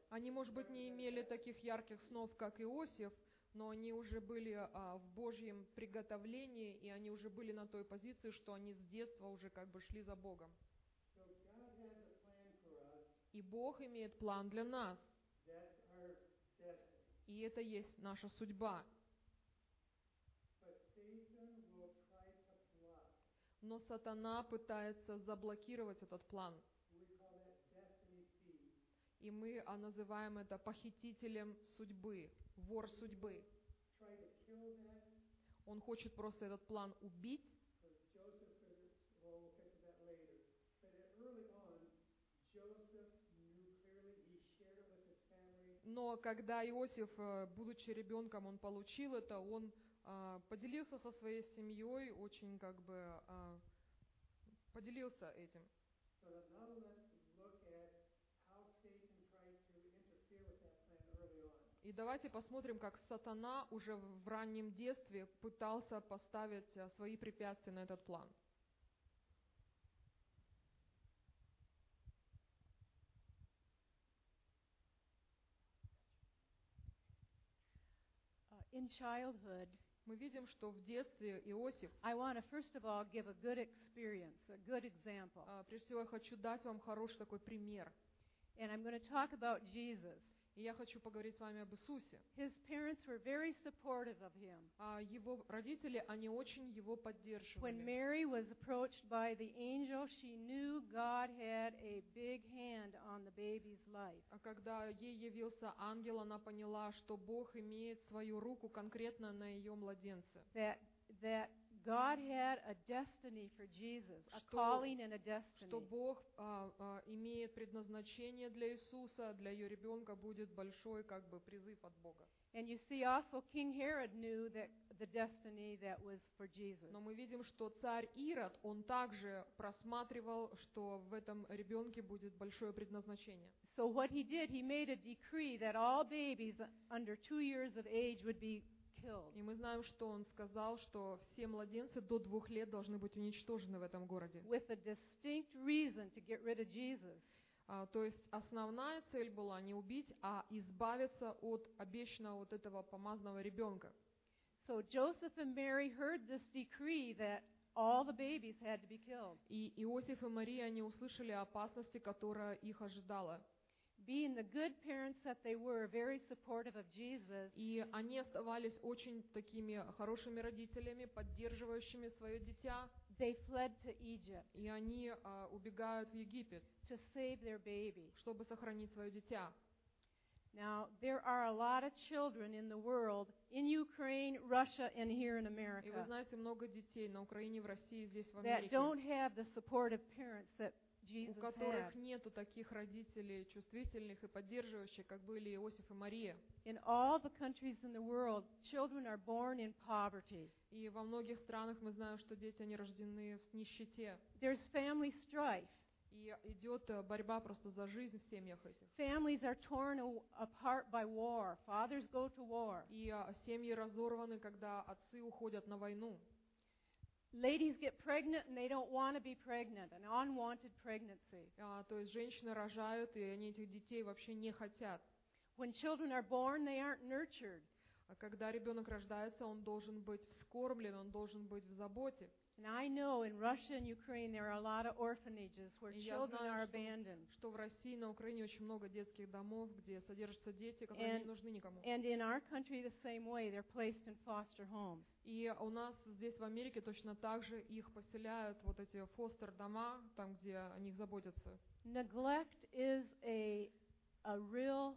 Они, может быть, не имели таких ярких снов, как Иосиф, но они уже были в Божьем приготовлении, и они уже были на той позиции, что они с детства уже как бы шли за Богом. So God has a plan for us. И Бог имеет план для нас, That's our destiny. и это есть наша судьба. But Satan will try to block. Но сатана пытается заблокировать этот план, We call that destiny thieves. и мы называем это похитителем судьбы, вор судьбы. Try to kill that. Он хочет просто этот план убить, Because Joseph is, well, we'll get to that later. But early on, Joseph knew clearly, he shared it with his family. но когда Иосиф, будучи ребенком, он получил это, он поделился со своей семьей, очень как бы поделился этим. So now let's look at how Satan tried to interfere with that plan early on. И давайте посмотрим, как сатана уже в раннем детстве пытался поставить свои препятствия на этот план. In childhood, Мы видим, что в детстве Иосиф, I want to first of all give a good experience, a good example. прежде всего я хочу дать вам хороший такой пример. And I'm going to talk about Jesus. И я хочу поговорить с вами об Иисусе. His parents were very supportive of him. Его родители, они очень его When поддерживали. Mary was approached by the angel, she knew God had a big hand on the baby's life. А когда ей явился ангел, она поняла, что Бог имеет свою руку конкретно на ее младенце. That God had a destiny for Jesus, a Что- calling and a destiny. Что Бог имеет предназначение для Иисуса, для ее ребенка будет большой как бы призыв от Бога. And you see also King Herod knew that the destiny that was for Jesus. Но мы видим, что царь Ирод, он также просматривал, что в этом ребенке будет большое предназначение. So what he did, he made a decree that all babies under 2 years of age would be killed. И мы знаем, что он сказал, что все младенцы до 2 лет должны быть уничтожены в этом городе. With a distinct reason to get rid of Jesus. То есть основная цель была не убить, а избавиться от обещанного вот этого помазанного ребенка. So Joseph and Mary heard this decree that all the babies had to be killed. И Иосиф и Мария, они услышали о опасности, которая их ожидала. Being the good parents that they were, very supportive of Jesus, И они оставались очень такими хорошими родителями, поддерживающими свое дитя. they fled to Egypt И они убегают в Египет, to save their baby. чтобы сохранить свое дитя. Now, there are a lot of children in the world, in Ukraine, Russia, and here in И вы America, знаете, много детей на Украине, в России, здесь в that Америке, don't have the supportive parents that у Jesus которых had. нету таких родителей чувствительных и поддерживающих, как были Иосиф и Мария. In all the countries in the world, children are born in poverty. И во многих странах мы знаем, что дети, они рождены в нищете. There's family strife. И идет борьба просто за жизнь в семьях этих. Families are torn apart by war. Fathers go to war. И семьи разорваны, когда отцы уходят на войну. Ladies get pregnant and they don't want to be pregnant, an unwanted pregnancy. То есть женщины рожают, и они этих детей вообще не хотят. When children are born, they aren't nurtured. А когда ребенок рождается, он должен быть вскормлен, он должен быть в заботе. And I know in Russia and Ukraine there are a lot of orphanages where И я children are знаю, abandoned. что в России, на Украине очень много детских домов, где содержатся дети, которые не нужны никому. And in our country the same way, they're placed in foster homes. И у нас здесь в Америке точно так же их поселяют, вот эти фостер-дома, там, где о них заботятся. Neglect is a real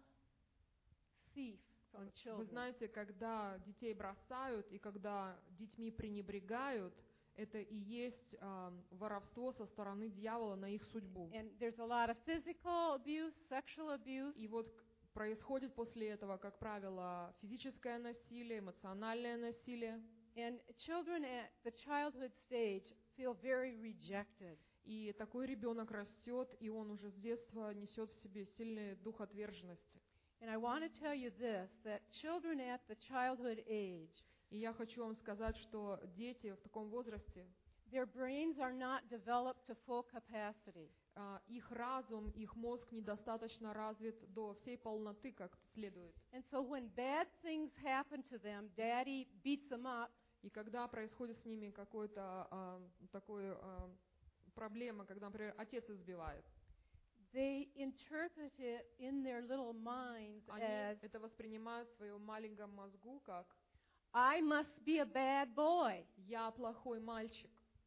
thief from Вы children. знаете, когда детей бросают и когда детьми пренебрегают, это и есть воровство со стороны дьявола на их судьбу. And there's a lot of physical abuse, sexual abuse. И вот происходит после этого, как правило, физическое насилие, эмоциональное насилие. And children at the childhood stage feel very rejected. И такой ребенок растет, и он уже с детства несет в себе сильный дух отверженности. And I want to tell you this, that children at the childhood age, И я хочу вам сказать, что дети в таком возрасте, Their brains are not developed to full capacity. Их разум, их мозг недостаточно развит до всей полноты, как следует. And so when bad things happen to them, Daddy beats them up. И когда происходит с ними какое-то такое проблема, когда, например, отец избивает, They interpret it in their little minds они as, это воспринимают в своем маленьком мозгу как I must be a bad boy. «я плохой мальчик»,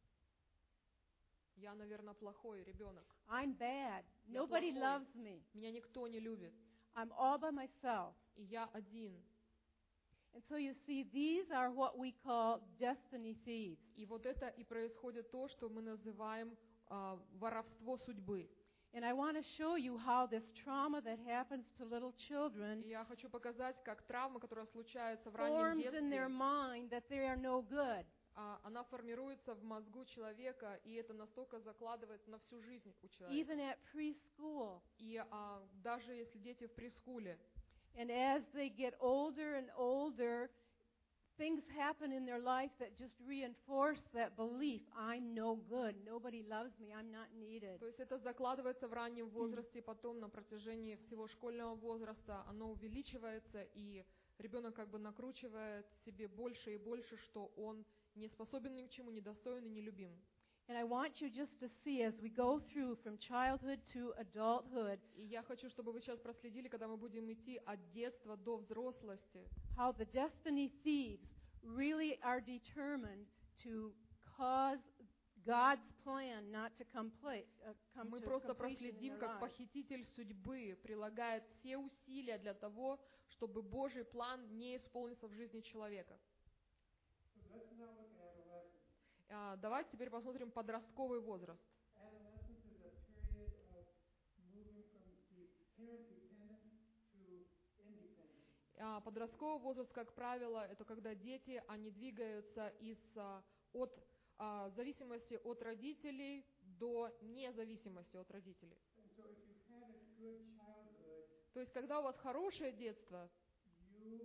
«я, наверное, плохой ребенок», I'm bad. Я Nobody плохой. loves me. «меня никто не любит», I'm all by myself. и «я один». And so you see, these are what we call destiny thieves. И вот это и происходит то, что мы называем воровство судьбы. And I want to show you how this trauma that happens to little И children я хочу показать, как травма, которая случается в раннем forms in their детстве, mind that they are no good. она формируется в мозгу человека, и это настолько закладывается на всю жизнь у человека. Even at preschool. И даже если дети в прескуле, And as they get older and older, things happen in their life that just reinforce that belief. I'm no good. Nobody loves me. I'm not needed. то есть это закладывается в раннем возрасте, и потом на протяжении всего школьного возраста оно увеличивается, и ребенок как бы накручивает себе больше и больше, что он не способен ни к чему, недостоин и нелюбим. And I want you just to see as we go through from childhood to adulthood, И я хочу, чтобы вы сейчас проследили, когда мы будем идти от детства до взрослости, how the destiny thieves really are determined to cause God's plan not to come мы to просто completion in проследим, their как lives. похититель судьбы прилагает все усилия для того, чтобы Божий план не исполнился в жизни человека. So let's now look at adolescence. Давайте теперь посмотрим подростковый возраст. Adolescence is a period of moving from parent dependence to independence. Подростковый возраст, как правило, это когда дети, они двигаются от зависимости от родителей до независимости от родителей. And so if you've had a good childhood, То есть, когда у вас хорошее детство, you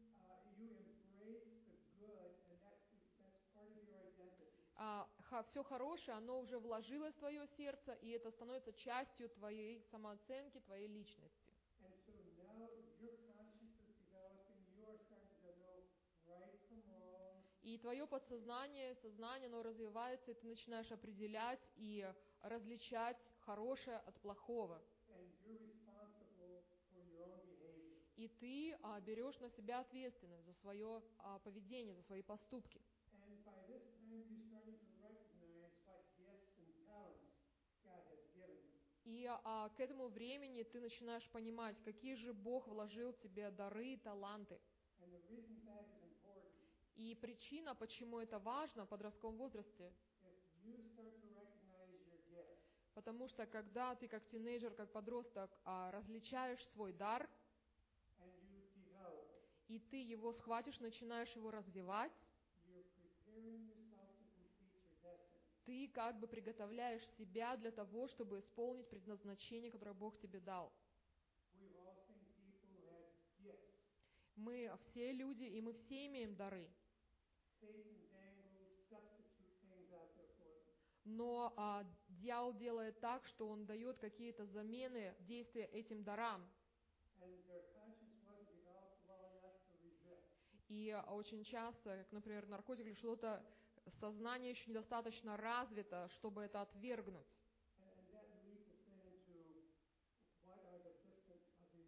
embrace the good, and that's part of your identity. все хорошее, оно уже вложилось в твое сердце, и это становится частью твоей самооценки, твоей личности. And so now your conscience is developing, you are starting to know right from wrong. И твое подсознание, сознание, оно развивается, и ты начинаешь определять и различать хорошее от плохого. And you're responsible for your own behavior. И ты берешь на себя ответственность за свое поведение, за свои поступки. And by this time, you're starting to recognize what gifts and talents God has given you. И к этому времени ты начинаешь понимать, какие же Бог вложил в тебе дары и таланты. And the reason that is important, И причина, почему это важно в подростковом возрасте, if you start to recognize your gifts, потому что когда ты как тинейджер, как подросток различаешь свой дар, and you develop it, и ты его схватишь, начинаешь его развивать, you're preparing yourself to complete your destiny. ты как бы приготовляешь себя для того, чтобы исполнить предназначение, которое Бог тебе дал. We've all seen people who had gifts. Мы все люди, и мы все имеем дары. Satan dangled substitute things out there for them. Но дьявол делает так, что он дает какие-то замены действия этим дарам. And their conscience wasn't developed well enough to resist. И очень часто, как, например, наркотик или что-то, сознание еще недостаточно развито, чтобы это отвергнуть. And that leads us then into what are the different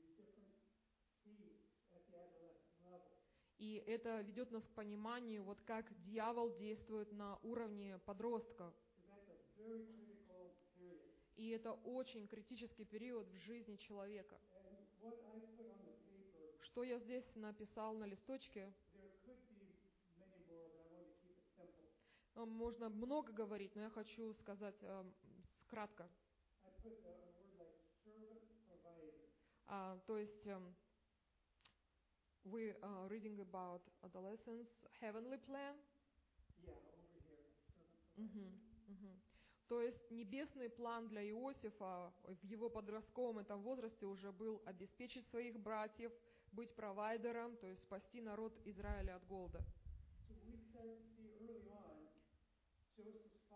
seeds at the adolescent level. И это ведет нас к пониманию, вот как дьявол действует на уровне подростков. So that's a very critical period. И это очень критический период в жизни человека. And what I put on the paper, Что я здесь написал на листочке? there could be many more, but I want to keep it simple. Можно много говорить, но я хочу сказать кратко. I put a word like servant provider. То есть we are reading about adolescence heavenly plan. Yeah, over here, servant provider. Мгм, мгм. То есть небесный план для Иосифа в его подростковом этом возрасте уже был обеспечить своих братьев, быть провайдером, то есть спасти народ Израиля от голода. So we start to see early on Joseph's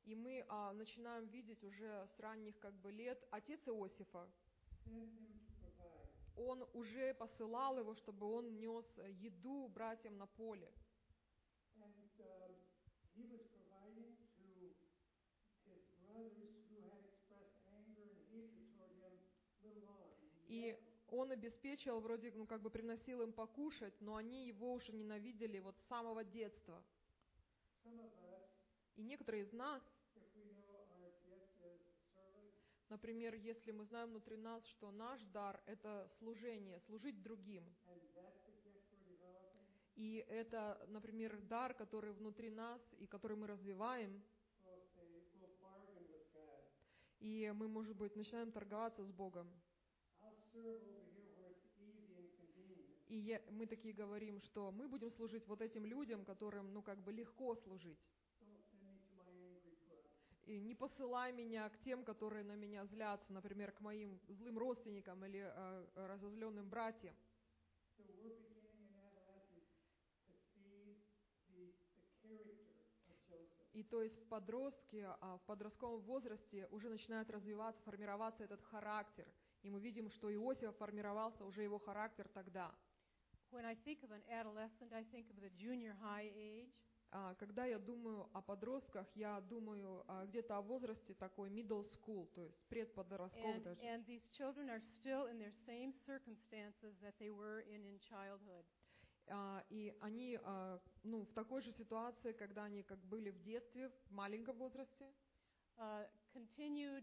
И мы начинаем видеть уже с ранних лет отец Иосифа. sent him to provide. Он уже посылал его, чтобы он нес еду братьям на поле. And he was providing to his brothers who had expressed anger and hatred toward him little on. И он обеспечил, приносил им покушать, но они его уже ненавидели вот с самого детства. Some of us, И некоторые из нас, if we know our gift is service, например, если мы знаем внутри нас, что наш дар — это служение, служить другим, and that's the gift we're developing, и это, например, дар, который внутри нас и который мы развиваем, we'll bargain with God. и мы, может быть, начинаем торговаться с Богом. I'll serve over here where it's easy and convenient. И мы такие говорим, что мы будем служить вот этим людям, которым, легко служить. Don't send me to my angry club. И не посылай меня к тем, которые на меня злятся, например, к моим злым родственникам или разозленным братьям. So we're beginning in adolescence to see the character of Joseph. И то есть в подростковом возрасте уже начинает развиваться, формироваться этот характер. И мы видим, что у Иосифа формировался уже его характер тогда. When I think of an adolescent, I think of the junior high age. Когда я думаю о подростках, я думаю где-то о возрасте такой middle school, то есть предподростковый даже. And these children are still in their same circumstances that they were in childhood. И они в такой же ситуации, когда они как были в детстве, в маленьком возрасте. Continued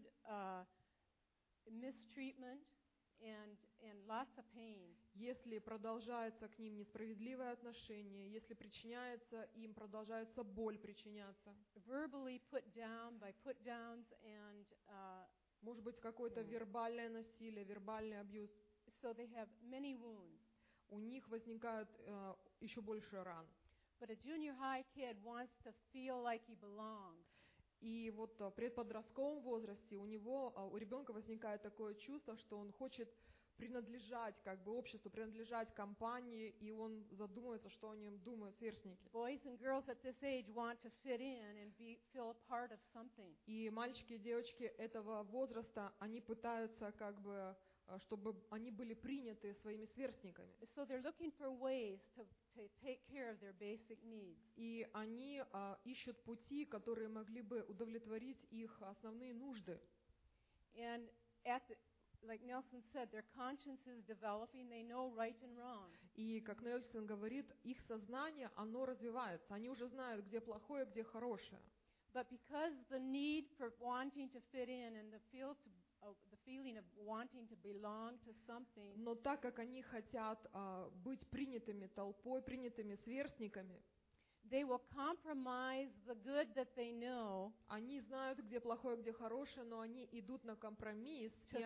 mistreatment and lots of pain. Если продолжается к ним несправедливое отношение, если причиняется им, продолжается боль причиняться. Verbally put down by put downs and может быть, какое-то вербальное насилие, вербальный абьюз. So they have many wounds. У них возникают еще больше ран. But a junior high kid wants to feel like he belongs. И вот в предподростковом возрасте у ребенка возникает такое чувство, что он хочет принадлежать обществу, принадлежать компании, и он задумывается, что о нем думают сверстники. Boys and girls at this age want to fit in and feel a part of something. И мальчики и девочки этого возраста, они пытаются чтобы они были приняты своими сверстниками. So they're looking for ways to take care of their basic needs. И они ищут пути, которые могли бы удовлетворить их основные нужды. And like Nelson said, their conscience is developing. They know right and wrong. И, как Нельсон говорит, их сознание, оно развивается. Они уже знают, где плохое, где хорошее. But because the need for wanting to fit in and the feeling of wanting to belong to something. Но так как они хотят быть принятыми толпой, принятыми сверстниками, they will compromise the good that they know. Они знают, где плохое, где хорошее, но они идут на компромисс, и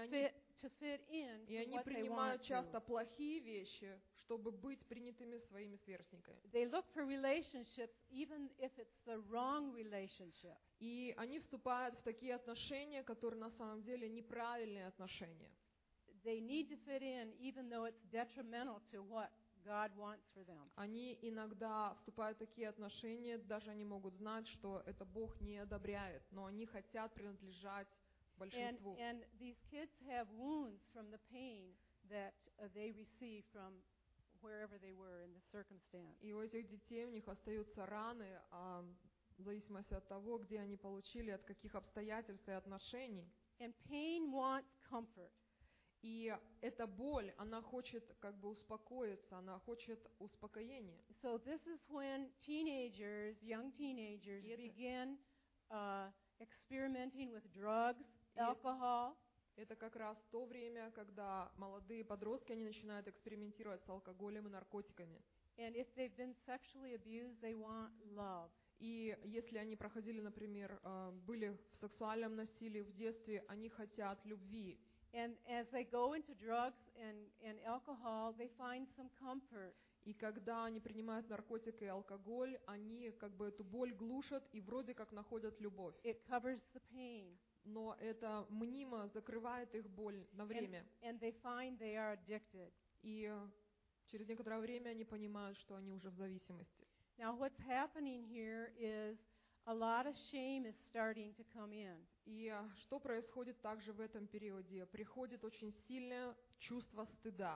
они принимают часто плохие вещи, чтобы быть принятыми своими сверстниками. They look for relationships, even if it's the wrong relationship. И они вступают в такие отношения, которые на самом деле неправильные отношения. They need to fit in, even though it's detrimental to what God wants for them. Они иногда вступают в такие отношения, даже они могут знать, что это Бог не одобряет, но они хотят принадлежать большинству. And these kids have wounds from the pain that they receive from wherever they were in the circumstance. И у этих детей у них остаются раны, в зависимости от того, где они получили, от каких обстоятельств и отношений. And pain wants comfort. И эта боль, она хочет успокоиться, она хочет успокоения. So this is when young teenagers begin experimenting with drugs, alcohol. Это как раз то время, когда молодые подростки, они начинают экспериментировать с алкоголем и наркотиками. And if they've been sexually abused, they want love. И если они проходили, например, были в сексуальном насилии в детстве, они хотят любви. And as they go into drugs and alcohol, they find some comfort. И когда они принимают наркотики и алкоголь, они эту боль глушат и вроде как находят любовь. It covers the pain. Но это мнимо закрывает их боль на время. And they find they are addicted. И через некоторое время они понимают, что они уже в зависимости. Now what's happening here is a lot of shame is starting to come in. И что происходит также в этом периоде? Приходит очень сильное чувство стыда.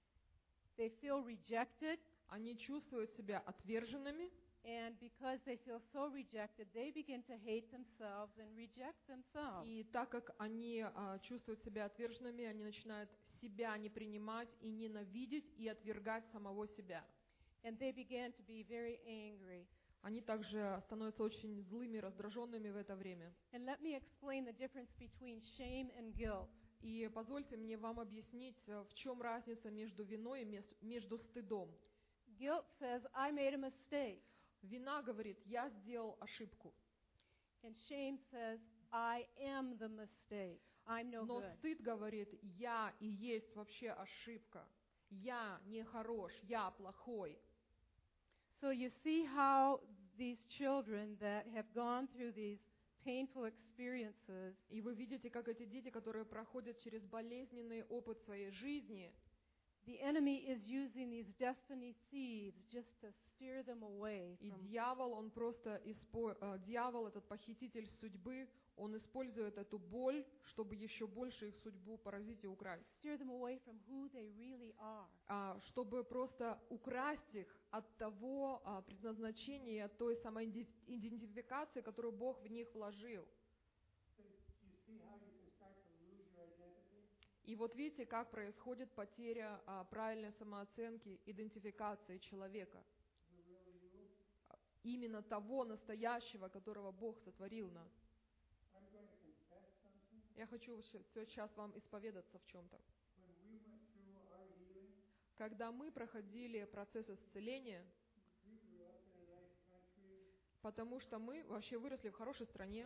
They feel rejected, Они чувствуют себя отверженными, and because they feel so rejected, they begin to hate themselves and reject themselves. и так как они чувствуют себя отверженными, они начинают себя не принимать и ненавидеть и отвергать самого себя. And they begin to be very angry. Они также становятся очень злыми, раздраженными в это время. And let me explain the difference between shame and guilt. И позвольте мне вам объяснить, в чем разница между виной и между стыдом. Guilt says, I made a mistake. Вина говорит, я сделал ошибку. And shame says, I am the mistake. I'm no Но good. стыд говорит, я и есть вообще ошибка. Я нехорош, я плохой. So you see how these children that have gone through these painful experiences, И вы видите, как эти дети, которые проходят через болезненный опыт своей жизни, the enemy is using these destiny thieves just to steer them away и from дьявол, он просто, дьявол, этот похититель судьбы, он использует эту боль, чтобы еще больше их судьбу поразить и украсть. steer them away from who they really are. Чтобы просто украсть их от того предназначения, от той самой идентификации, которую Бог в них вложил. So you see how you can start to lose your identity? И вот видите, как происходит потеря правильной самооценки, идентификации человека. The real you? Именно того настоящего, которого Бог сотворил нас. I'm going to confess something. Я хочу сейчас вам исповедаться в чем-то. When we went through our healing, Когда мы проходили процесс исцеления, we grew up in a nice country. потому что мы вообще выросли в хорошей стране,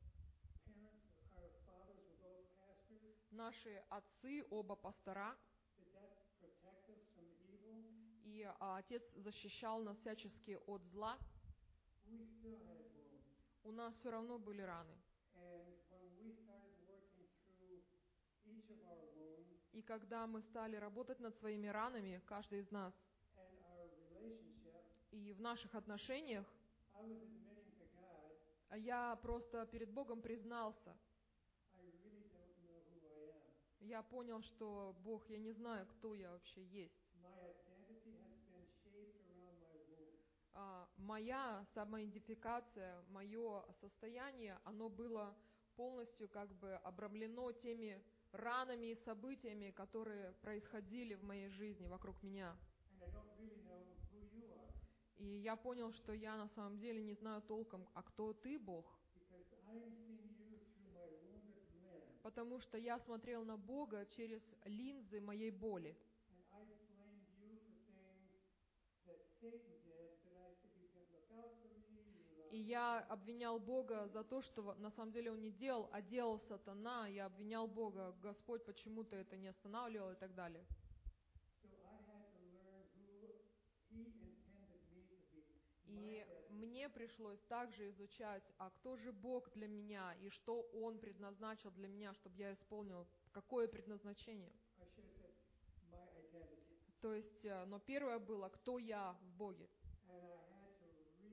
Our fathers were both pastors. наши отцы оба пастора, Did that protect us from evil? и отец защищал нас всячески от зла. We still had wounds. У нас все равно были раны. And when we started working through each of our wounds И когда мы стали работать над своими ранами, каждый из нас, and our relationship, и в наших отношениях, I was admitting to God, я просто перед Богом признался. I really don't know who I am. Я понял, что Бог, я не знаю, кто я вообще есть. My identity has been shaped around my wounds. Моя самоидентификация, мое состояние, оно было полностью как бы обрамлено теми ранами и событиями, которые происходили в моей жизни, вокруг меня. And I don't really know who you are. И я понял, что я на самом деле не знаю толком, а кто ты, Бог. Because I'm seeing you through my wounded lens. Потому что я смотрел на Бога через линзы моей боли. And I blamed you for things that Satan did, that I said you didn't look out for me, you И я обвинял Бога за то, что на самом деле Он не делал, а делал сатана. Я обвинял Бога, Господь, почему ты это не останавливал и так далее. So I had to learn who he intended me to be. И мне пришлось также изучать, а кто же Бог для меня, и что Он предназначил для меня, чтобы я исполнил, какое предназначение. I should have said my identity. То есть, но первое было, кто я в Боге. And I had to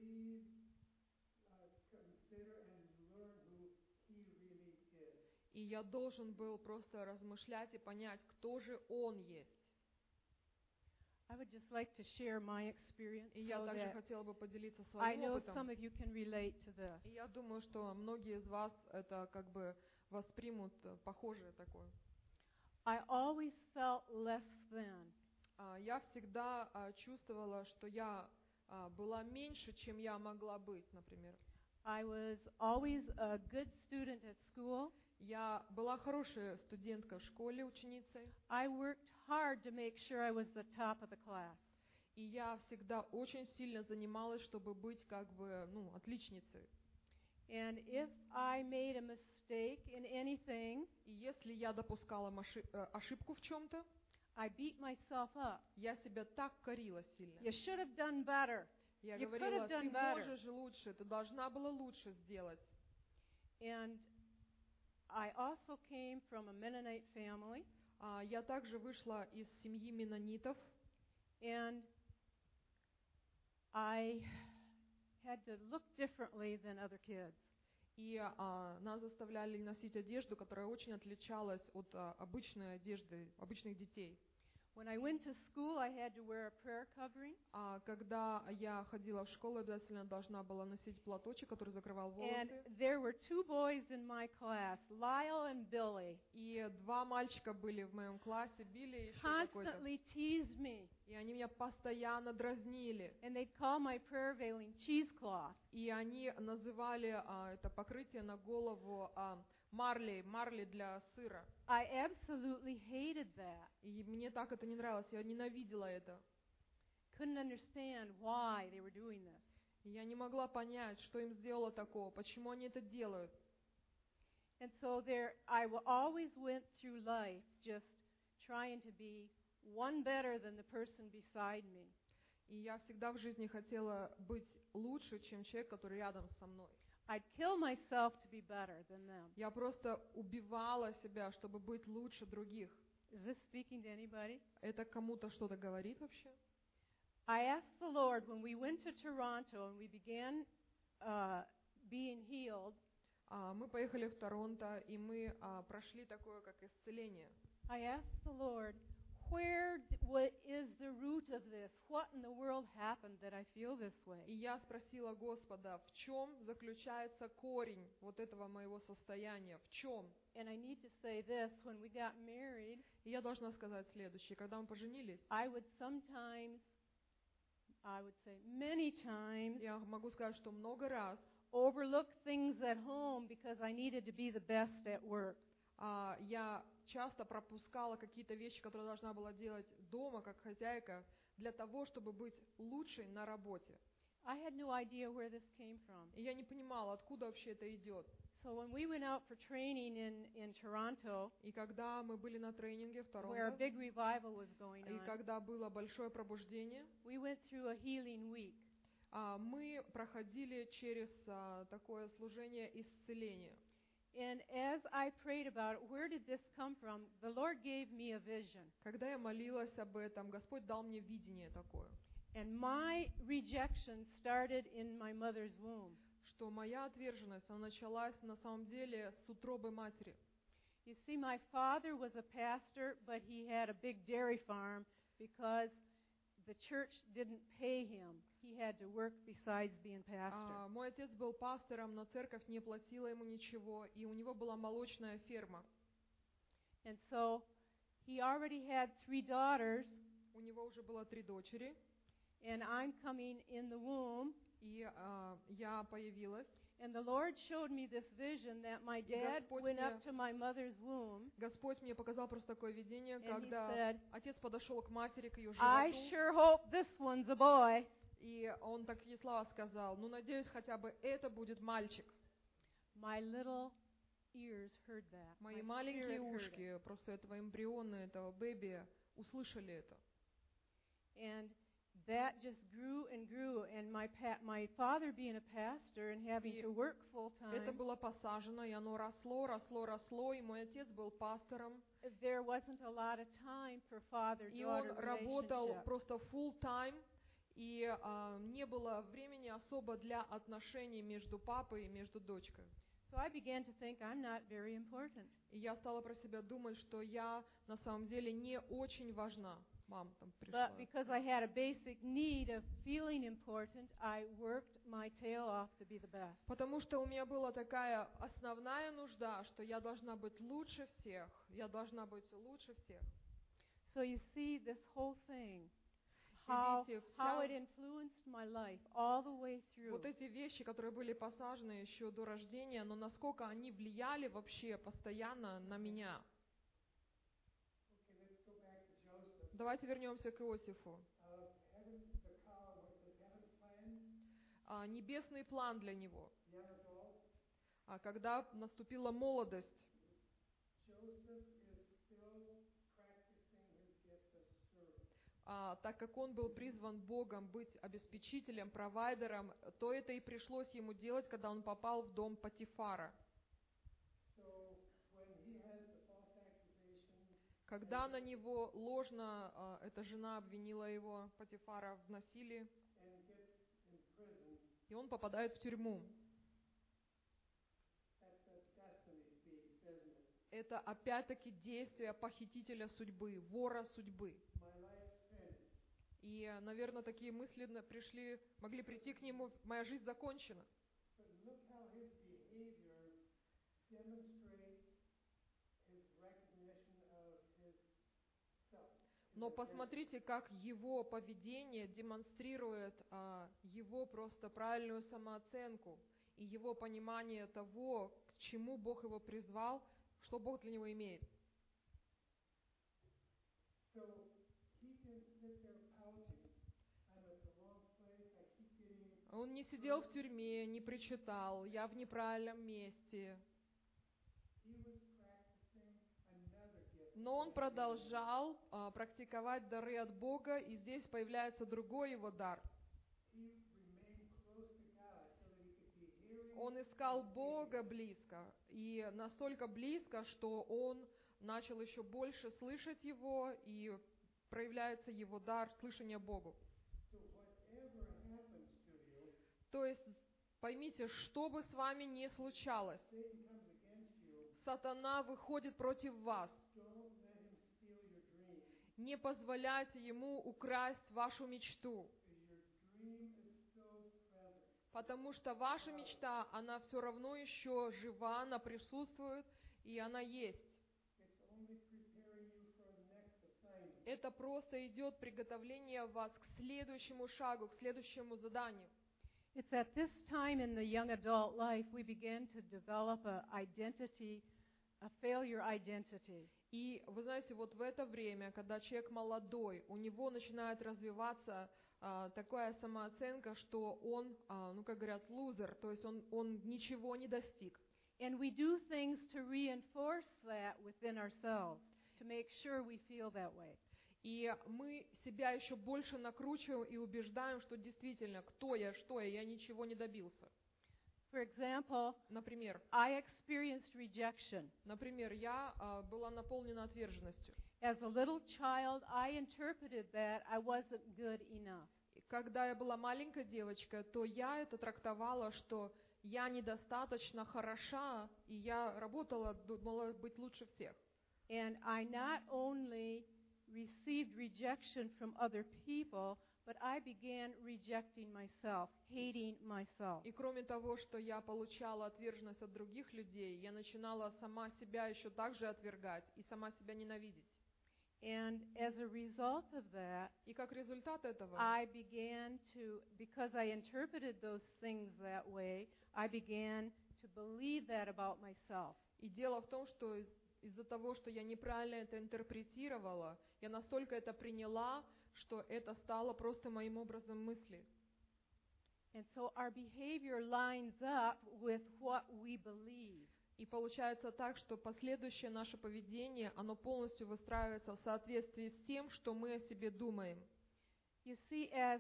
consider and learn who he really is. И я должен был просто размышлять и понять, кто же Он есть. I would just like to share my experience И я so также that хотела бы поделиться I своим know опытом. some of you can relate to this. И я думаю, что многие из вас это как бы воспримут похожее такое. I always felt less than. Я всегда чувствовала, что я была меньше, чем я могла быть, например. I was always a good student at school. Я была хорошая студентка в школе, ученицей. I worked hard to make sure I was the top of the class. И я всегда очень сильно занималась, чтобы быть как бы, отличницей. And if I made a mistake in anything, И если я допускала ошибку в чем-то, I beat myself up. я себя так корила сильно. You should have done better. Я You could говорила, have ты done better. можешь лучше, ты должна была лучше сделать. And I also came from a Mennonite family, Я также вышла из семьи меннонитов, and I had to look differently than other kids. И нас заставляли носить одежду, которая очень отличалась от обычной одежды, обычных детей. When I went to school, I had to wear a prayer covering. Когда я ходила в школу, обязательно должна была носить платочек, который закрывал And волосы. there were 2 boys in my class, Lyle and Billy, И 2 мальчика были в моем классе, Билли и еще какой-то. constantly teased me. И они меня постоянно дразнили. And they'd call my prayer veiling cheesecloth. И они называли это покрытие на голову марли для сыра. I absolutely hated that. И мне так это не нравилось, я ненавидела это. Couldn't understand why they were doing this. И я не могла понять, что им сделало такого, почему они это делают. And so I always went through life just trying to be one better than the person beside me. И я всегда в жизни хотела быть лучше, чем человек, который рядом со мной. I'd kill myself to be better than them. Я просто убивала себя, чтобы быть лучше других. Is this speaking to anybody? Это кому-то что-то говорит вообще? I asked the Lord when we went to Toronto and we began being healed. Мы поехали в Торонто, и мы прошли такое, как исцеление. I asked the Lord, what is the root of this? What in the world happened that I feel this way? И я спросила Господа, в чем заключается корень вот этого моего состояния? В чем? And I need to say this, when we got married, И я должна сказать следующее. Когда мы поженились, I would say many times, я могу сказать, что много раз overlook things at home because I needed to be the best at work. я часто пропускала какие-то вещи, которые должна была делать дома, как хозяйка, для того, чтобы быть лучшей на работе. I had no idea where this came from. И я не понимала, откуда вообще это идет. So when we went out for training in Toronto, И когда мы были на тренинге в where a Торонто, big revival was going и on, когда было большое пробуждение, we went through a healing week. мы проходили через такое служение исцеления. And as I prayed about it, where did this come from? The Lord gave me a vision. Когда я молилась об этом, Господь дал мне видение такое, And my rejection started in my mother's womb. что моя отверженность, она началась на самом деле с утробы матери. You see, my father was a pastor, but he had a big dairy farm because the church didn't pay him. He had to work besides being pastor. Мой отец был пастором, но церковь не платила ему ничего, и у него была молочная ферма. And so he already had 3 daughters, У него уже было 3 дочери, and I'm coming in the womb. и я появилась. And the Lord showed me this vision that my dad Господь went мне- up to my mother's womb, Господь мне показал просто такое видение, and he когда said, отец подошел к матери, к ее I животу, sure hope this one's a boy. и он такие слова сказал: ну, надеюсь, хотя бы это будет мальчик. My little ears heard that. Мои My маленькие spirit heard it. ушки, просто этого эмбриона, этого бэби, услышали это. And that just grew and grew. And my father being a pastor and having И to work full Это time, было посажено, и оно росло, и мой отец был пастором, there wasn't a lot of time for и он father-daughter работал relationship. просто full time, и не было времени особо для отношений между папой и между дочкой. So I began to think I'm not very important. И я стала про себя думать, что я на самом деле не очень важна. Мам там пришла. But because I had a basic need of feeling important, I worked my tail off to be the best. Потому что у меня была такая основная нужда, что я должна быть лучше всех. Я должна быть лучше всех. So you see this whole thing, how Видите, it influenced my life all the way through. вот эти вещи, которые были посажены еще до рождения, но насколько они влияли вообще постоянно на меня. Okay, let's go back to Joseph. Давайте вернемся к Иосифу. The call was the heaven's plan, Небесный план для него. young adult. Когда наступила молодость, Joseph is still practicing his gift of service. Так как он был призван Богом быть обеспечителем, провайдером, то это и пришлось ему делать, когда он попал в дом Потифара. So when he has the false accusation, Когда на него ложно эта жена обвинила его, Потифара, в насилии, and gets in prison, и он попадает в тюрьму. That's a destiny thief, isn't it? Это опять-таки действие похитителя судьбы, вора судьбы. My life's finished. И, наверное, такие мысли могли прийти к нему: моя жизнь закончена. But look how his behavior demonstrates his recognition of his self. Но посмотрите, как его поведение демонстрирует его просто правильную самооценку и его понимание того, к чему Бог его призвал, что Бог для него имеет. So he didn't sit there pouting. I'm at the wrong place. I keep getting. Он не сидел в тюрьме, не причитал: я в неправильном месте. He was practicing another gift. Но он продолжал практиковать дары от Бога, и здесь появляется другой его дар. He remained close to God so that he could be hearing. Он искал Бога близко, и настолько близко, что он начал еще больше слышать Его, и проявляется его дар слышания Богу. So whatever happens to you, То есть, поймите, что бы с вами ни случалось, Satan comes against you. сатана выходит против вас. Don't let him steal your dream. Не позволяйте ему украсть вашу мечту, Your dream is still present. потому что ваша мечта, она все равно еще жива, она присутствует, и она есть. It's only preparing you for the next assignment. Это просто идет приготовление вас к следующему шагу, к следующему заданию. It's at this time in the young adult life we begin to develop a failure identity. И вы знаете, вот в это время, когда человек молодой, у него начинает развиваться такая самооценка, что он, как говорят, лузер, то есть он ничего не достиг. And we do things to reinforce that within ourselves, to make sure we feel that way. И мы себя еще больше накручиваем и убеждаем, что действительно, кто я, что я ничего не добился. For example, Например, I experienced rejection. я была наполнена отверженностью. As a little child, I interpreted that I wasn't good enough. Когда я была маленькой девочкой, то я это трактовала, что я недостаточно хороша, и я работала, думала быть лучше всех. And I not only received rejection from other people, but I began rejecting myself, hating myself. И кроме того, что я получала отверженность от других людей, я начинала сама себя еще также отвергать и сама себя ненавидеть. And as a result of that, И как результат этого, I began to, because I interpreted those things that way, I began to believe that about myself. и дело в том, что из-за того, что я неправильно это интерпретировала, я настолько это приняла, что это стало просто моим образом мысли. And so our behavior lines up with what we believe. И получается так, что последующее наше поведение, оно полностью выстраивается в соответствии с тем, что мы о себе думаем. You see, as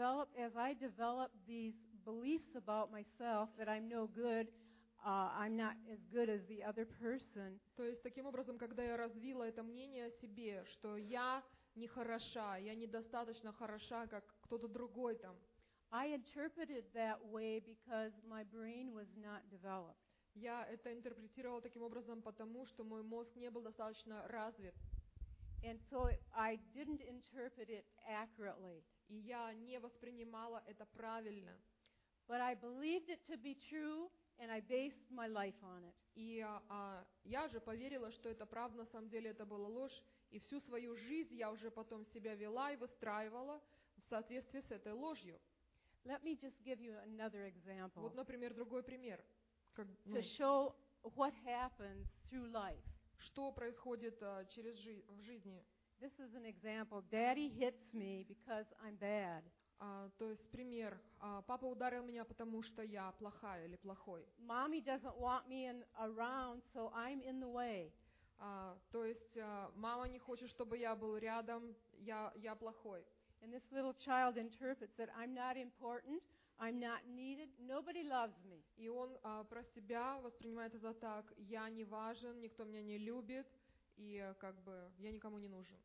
I develop these beliefs about myself that I'm no good, I'm not as good as the other person, То есть, таким образом, когда я развила это мнение о себе, что я не хороша, я недостаточно хороша, как кто-то другой там, I interpreted that way because my brain was not developed. я это интерпретировала таким образом, потому что мой мозг не был достаточно развит, And so I didn't interpret it accurately. и я не воспринимала это правильно. But I believed it to be true, and I based my life on it. И я же поверила, что это правда, на самом деле это была ложь, и всю свою жизнь я уже потом себя вела и выстраивала в соответствии с этой ложью. Let me just give you another example Вот, например, другой пример. to show what happens through life. Что происходит в жизни. This is an example. Daddy hits me because I'm bad. То есть пример. Папа ударил меня, потому что я плохая или плохой. Mommy doesn't want me around, so I'm in the way. То есть мама не хочет, чтобы я был рядом, я плохой. And this little child interprets that I'm not important, I'm not needed, nobody loves me. И он про себя воспринимает это так: я не важен, никто меня не любит, и как бы я никому не нужен.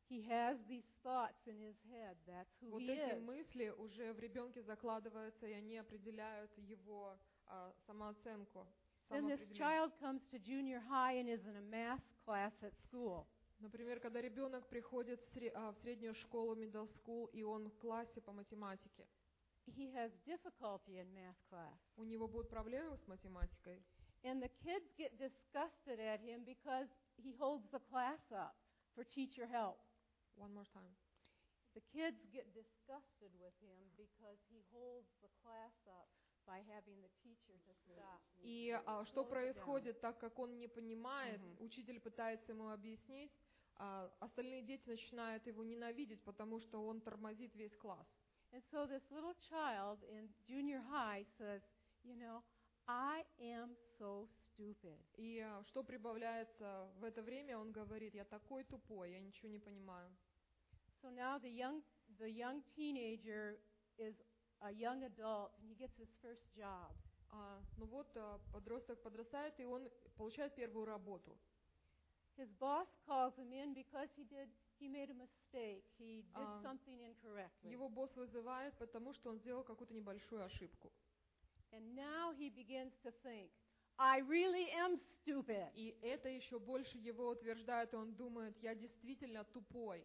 he has these thoughts in his head. That's who Вот he эти is. мысли уже в ребенке закладываются, и они определяют его самооценку, Then this самоопределение. child comes to junior high and is in a math class at school. Например, когда ребенок приходит в среднюю школу, middle school, и он в классе по математике, He has difficulty in math class. у него будут проблемы с математикой. And the kids get disgusted at him because he holds the class up for teacher help. One more time. The kids get disgusted with him because he holds the class up by having the teacher to stop. И что происходит, так как он не понимает, учитель пытается ему объяснить, остальные дети начинают его ненавидеть, потому что он тормозит весь класс. And so this little child in junior high says, you know, I am so stupid. И что прибавляется в это время, он говорит, я такой тупой, я ничего не понимаю. So now the young teenager is a young adult and he gets his first job. Ну вот, подросток подрастает, и он получает первую работу. His boss calls him in because he made a mistake. He did something incorrectly. Его босс вызывает, потому что он сделал какую-то небольшую ошибку. And now he begins to think, I really am stupid. И это еще больше его утверждает, и он думает, я действительно тупой.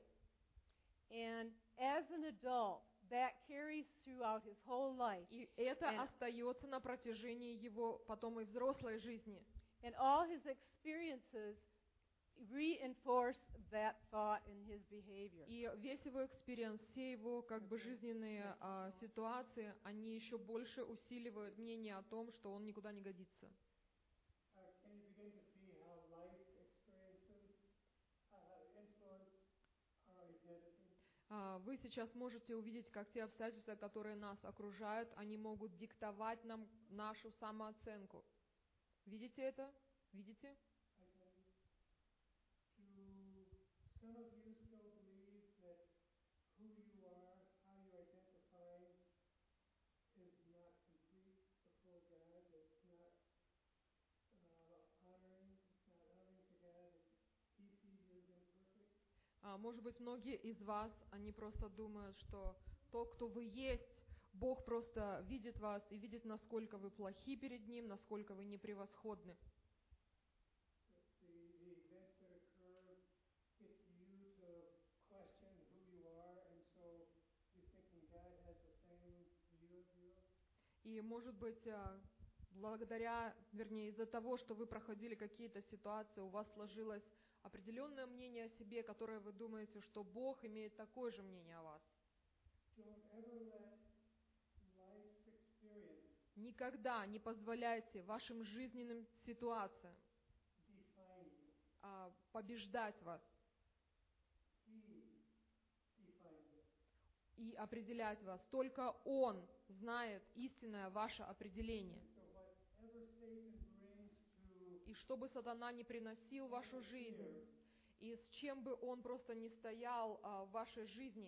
And as an adult, that carries throughout his whole life. И это остается на протяжении его потом и взрослой жизни. And all his experiences reinforce that thought in his behavior. И весь его экспириенс, все его как бы жизненные ситуации, они еще больше усиливают мнение о том, что он никуда не годится. Can you begin to see how life experiences influence our identity? Вы сейчас можете увидеть, как те обстоятельства, которые нас окружают, они могут диктовать нам нашу самооценку. Видите это? Видите? Some of you still believe that who you are, how you identify, is not complete before God. It's not honoring. It's not honoring to God. He sees you as imperfect. Может быть, многие из вас, они просто думают, что то, кто вы есть, Бог просто видит вас и видит, насколько вы плохи перед Ним, насколько вы непревосходны. И, может быть, из-за того, что вы проходили какие-то ситуации, у вас сложилось определенное мнение о себе, которое вы думаете, что Бог имеет такое же мнение о вас. Никогда не позволяйте вашим жизненным ситуациям побеждать вас и определять вас. Только Он знает истинное ваше определение. И что бы сатана не приносил в вашу жизнь, и с чем бы он просто не стоял в вашей жизни,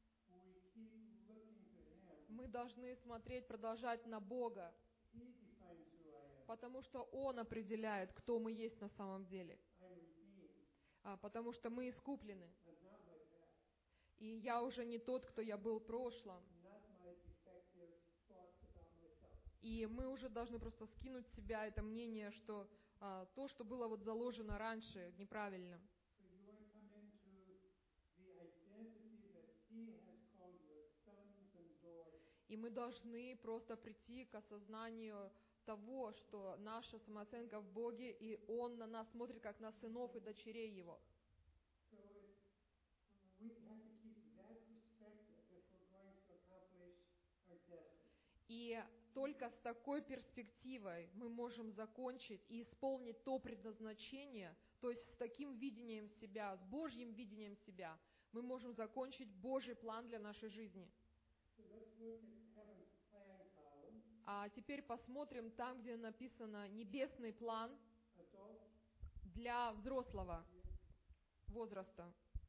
мы должны смотреть, продолжать на Бога, потому что Он определяет, кто мы есть на самом деле. Потому что мы искуплены. И я уже не тот, кто я был в прошлом. И мы уже должны просто скинуть с себя это мнение, что то, что было вот заложено раньше, неправильно. И мы должны просто прийти к осознанию того, что наша самооценка в Боге, и Он на нас смотрит как на сынов и дочерей Его. И только с такой перспективой мы можем закончить и исполнить то предназначение, то есть с таким видением себя, с Божьим видением себя, мы можем закончить Божий план для нашей жизни. А теперь посмотрим там, где написано небесный план для взрослого возраста.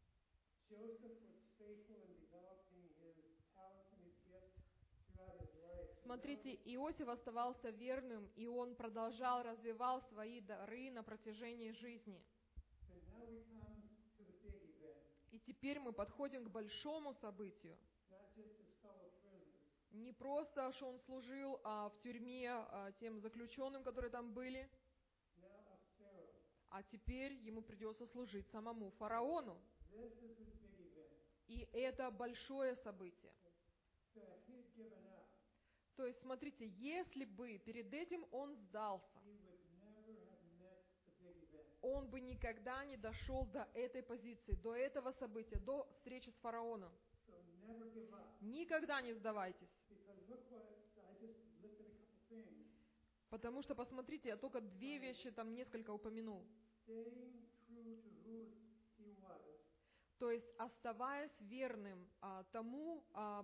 Смотрите, Иосиф оставался верным, и он продолжал, развивал свои дары на протяжении жизни. И теперь мы подходим к большому событию. not just as fellow prisoners, Не просто, что он служил в тюрьме тем заключенным, которые там были, now a Pharaoh. а теперь ему придется служить самому фараону. This is his big event. И это большое событие. So if he had given up, То есть, смотрите, если бы перед этим он сдался, he would never have met the big event. он бы никогда не дошел до этой позиции, до этого события, до встречи с фараоном. So never give up. Никогда не сдавайтесь. Because look what I just listed a couple things. Потому что, посмотрите, я только две вещи там несколько упомянул. Staying true to who he was, То есть, оставаясь верным тому,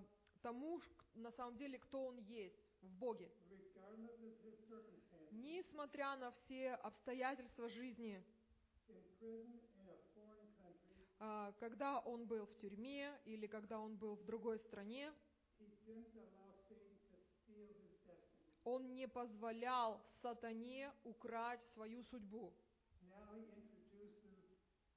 на самом деле, кто он есть в Боге. regardless of his circumstances, Несмотря на все обстоятельства жизни, in prison in a foreign country, когда он был в тюрьме или когда он был в другой стране, he didn't allow Satan to steal his destiny. он не позволял сатане украть свою судьбу. Now he introduces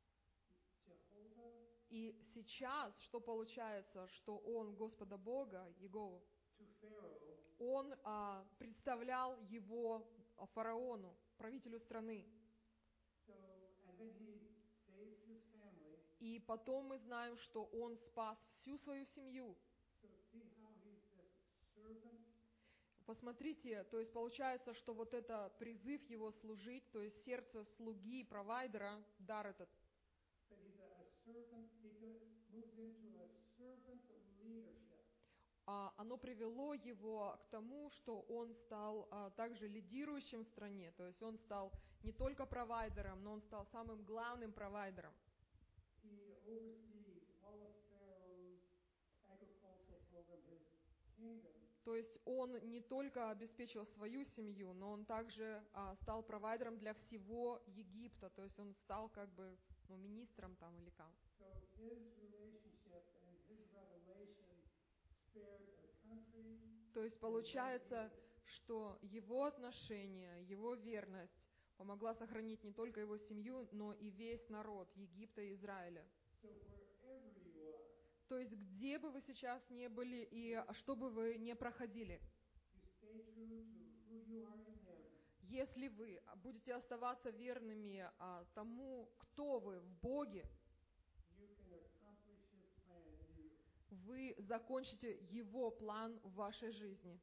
Jehovah И сейчас, что получается, что он Господа Бога, Иегову, to Pharaoh, он представлял его фараону, правителю страны. so, and then he saves his family. И потом мы знаем, что он спас всю свою семью. So see how he's this servant, Посмотрите, то есть получается, что вот это призыв его служить, то есть сердце слуги, провайдера, дар этот, but he's a servant, moves into a servant leadership. оно привело его к тому, что он стал также лидирующим в стране, то есть он стал не только провайдером, но он стал самым главным провайдером. He oversees all of Pharaoh's agricultural program, his kingdom. То есть он не только обеспечил свою семью, но он также стал провайдером для всего Египта, то есть он стал как бы министром там или как. So his relationship and his revelation spared a country. То есть получается, что его отношение, его верность помогла сохранить не только его семью, но и весь народ Египта и Израиля. So wherever you are, То есть где бы вы сейчас не были и что бы вы не проходили, you stay true to who you are in him. если вы будете оставаться верными тому, кто вы в Боге, You can accomplish his plan in you. вы закончите его план в вашей жизни.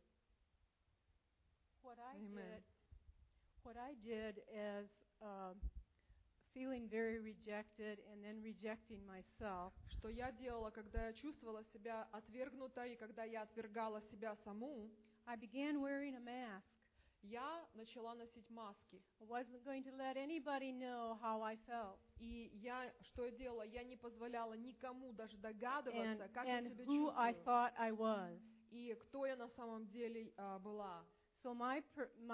What I Amen. did as feeling very rejected and then rejecting myself, Что я делала, когда я чувствовала себя отвергнутой, и когда я отвергала себя саму, I began wearing a mask. я начала носить маски. I wasn't going to let anybody know how I felt И что я делала? Я не позволяла никому даже догадываться, как я and себя who I чувствую, thought I was. и кто я на самом деле была. So my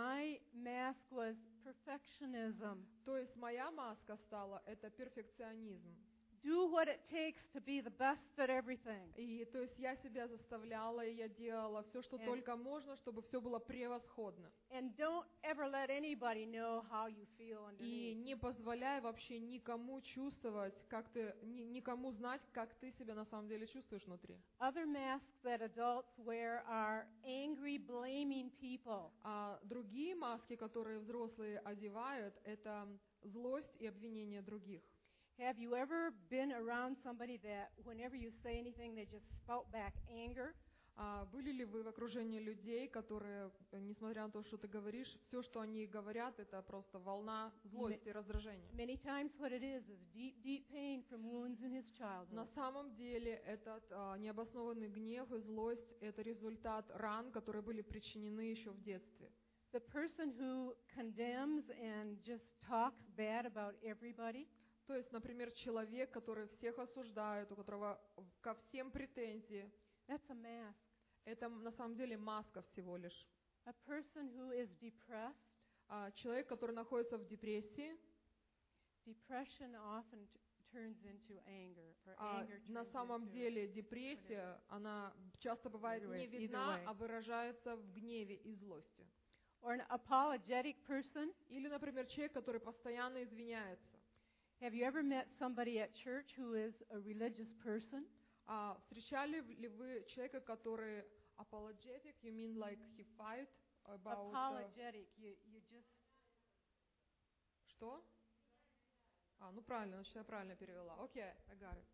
mask was perfectionism. То есть моя маска стала это перфекционизм. Do what it takes to be the best at everything. И то есть я себя заставляла, и я делала все, что только можно, чтобы все было превосходно. And don't ever let anybody know how you feel И underneath. не позволяй вообще никому чувствовать, никому знать, как ты себя на самом деле чувствуешь внутри. Other masks that adults wear are angry, blaming people. А другие маски, которые взрослые одевают, это злость и обвинение других. Have you ever been around somebody that whenever you say anything, they just spout back anger? Были ли вы в окружении людей, которые, несмотря на то, что ты говоришь, все, что они говорят, это просто волна злости и раздражения? Many times what it is deep, deep pain from wounds in his childhood. На самом деле этот необоснованный гнев и злость – это результат ран, которые были причинены еще в детстве. The person who condemns and just talks bad about everybody, То есть, например, человек, который всех осуждает, у которого ко всем претензии, that's a mask. это на самом деле маска всего лишь. A person who is depressed, Человек, который находится в депрессии, depression often turns into anger, or anger на turns самом into деле депрессия, она часто бывает Either way, не either видна, way. а выражается в гневе и злости. or an apologetic person. Или, например, человек, который постоянно извиняется. Have you ever met somebody at church who is a religious person? Встречали ли вы человека, который apologetic? You mean like he fight about... Apologetic. You just... Что? Ну правильно, значит, я правильно перевела. Окей, I got it.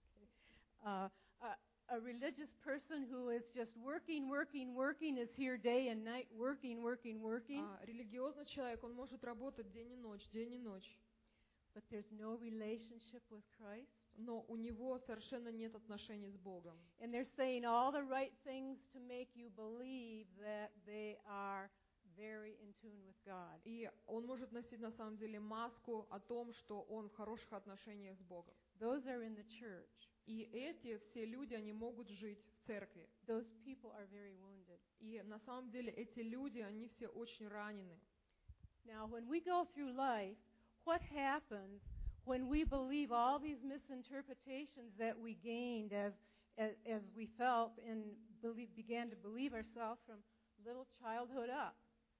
A religious person who is just working, is here day and night, working. Религиозный человек, он может работать день и ночь. But there's no relationship with Christ. Но у него совершенно нет отношений с Богом. And they're saying all the right things to make you believe that they are very in tune with God. И он может носить на самом деле маску о том, что он в хороших отношениях с Богом. Those are in the church. И эти все люди, они могут жить в церкви. Those people are very wounded. И на самом деле эти люди, они все очень ранены. Now, when we go through life, what happens when we believe all these misinterpretations that we gained as we felt and began to believe ourselves from little childhood up?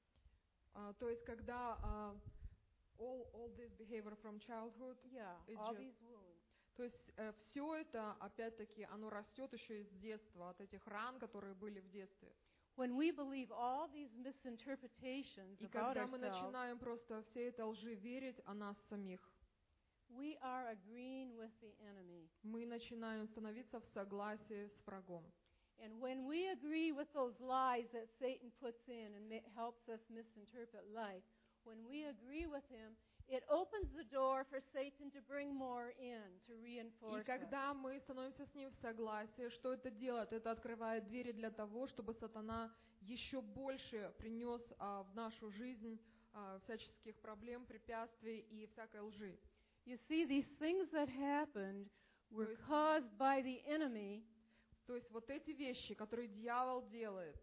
То есть, когда all this behavior from childhood, all these wounds. То есть все это, опять-таки, оно растет еще из детства, от этих ран, которые были в детстве. When we believe all these misinterpretations И about когда мы ourselves, начинаем просто всей этой лжи верить о нас самих, we are agreeing with the enemy. Мы начинаем становиться в согласии с врагом. And when we agree with those lies that Satan puts in and helps us misinterpret life, when we agree with him, it opens the door for Satan to bring more in, to reinforce И когда мы становимся с ним в согласии, что это делает? Это открывает двери для того, чтобы сатана еще больше принес в нашу жизнь всяческих проблем, препятствий и всякой лжи. You see, these things that happened were caused by the enemy. То есть вот эти вещи, которые дьявол делает,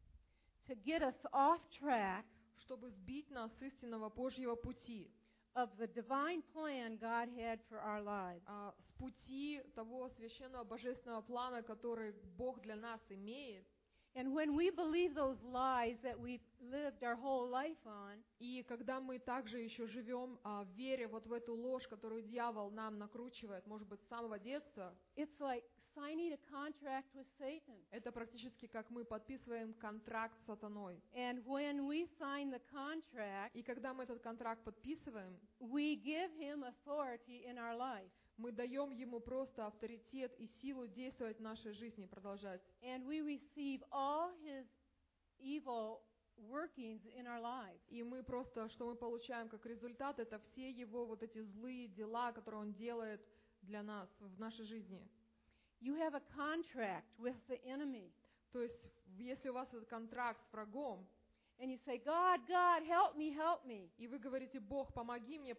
to get us off track, чтобы сбить нас с истинного Божьего пути, of the divine plan God had for our lives. С пути того священного божественного плана, который Бог для нас имеет. And when we believe those lies that we've lived our whole life on, и когда мы также еще живем в вере вот в эту ложь, которую дьявол нам накручивает, может быть, с самого детства, it's like signing a contract with Satan. Это практически как мы подписываем контракт с сатаной. And when we sign the contract, и когда мы этот контракт подписываем, we give him authority in our life. Мы даем ему просто авторитет и силу действовать в нашей жизни, продолжать. And we receive all his evil workings in our lives. И мы просто, что мы получаем как результат, это все его вот эти злые дела, которые он делает для нас в нашей жизни. You have a contract with the enemy. То есть, если у вас этот контракт с врагом, and you say, God, help me. И вы говорите, Бог, помоги мне.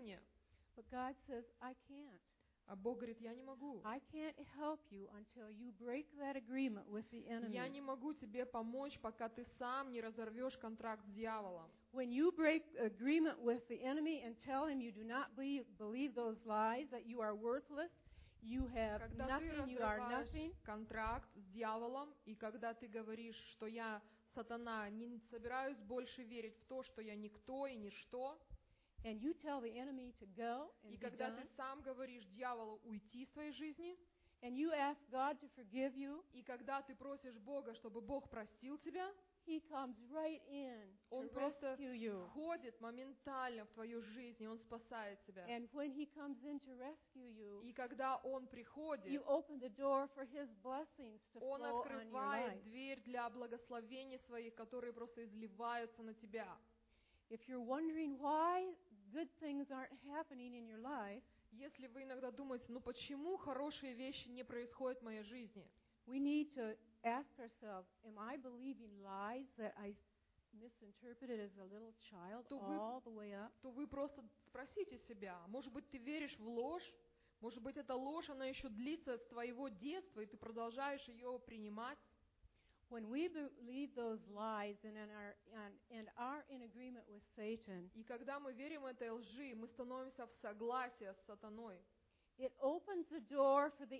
But God says, I can't. А Бог говорит, я не могу. I can't help you until you break that agreement with the enemy. Я не могу тебе помочь, пока ты сам не разорвешь контракт с дьяволом. When you break agreement with the enemy and tell him you do not believe those lies, that you are worthless, you have nothing, you are nothing. Контракт с дьяволом, и когда ты говоришь, что я, сатана, не собираюсь больше верить в то, что я никто и ничто, and you tell the enemy to go and и когда ты сам говоришь дьяволу уйти из твоей жизни, and you ask God to forgive you, и когда ты просишь Бога, чтобы Бог простил тебя, He comes right in Он to просто rescue you. входит моментально в твою жизнь, и Он спасает тебя. And when He comes in to rescue you, и когда Он приходит, you open the door for His blessings to Он flow on your открывает life. дверь для благословений своих, которые просто изливаются на тебя. If you're wondering why good things aren't happening in your life, если вы иногда думаете, почему хорошие вещи не происходят в моей жизни? We need to ask ourselves, am I believing lies that I misinterpreted as a little child all the way up? То вы просто спросите себя, может быть, ты веришь в ложь? Может быть, эта ложь, она еще длится с твоего детства, и ты продолжаешь ее принимать? When we believe those lies and are in agreement with Satan, и когда мы верим этой лжи, мы становимся в согласии с сатаной. It opens the door for the enemy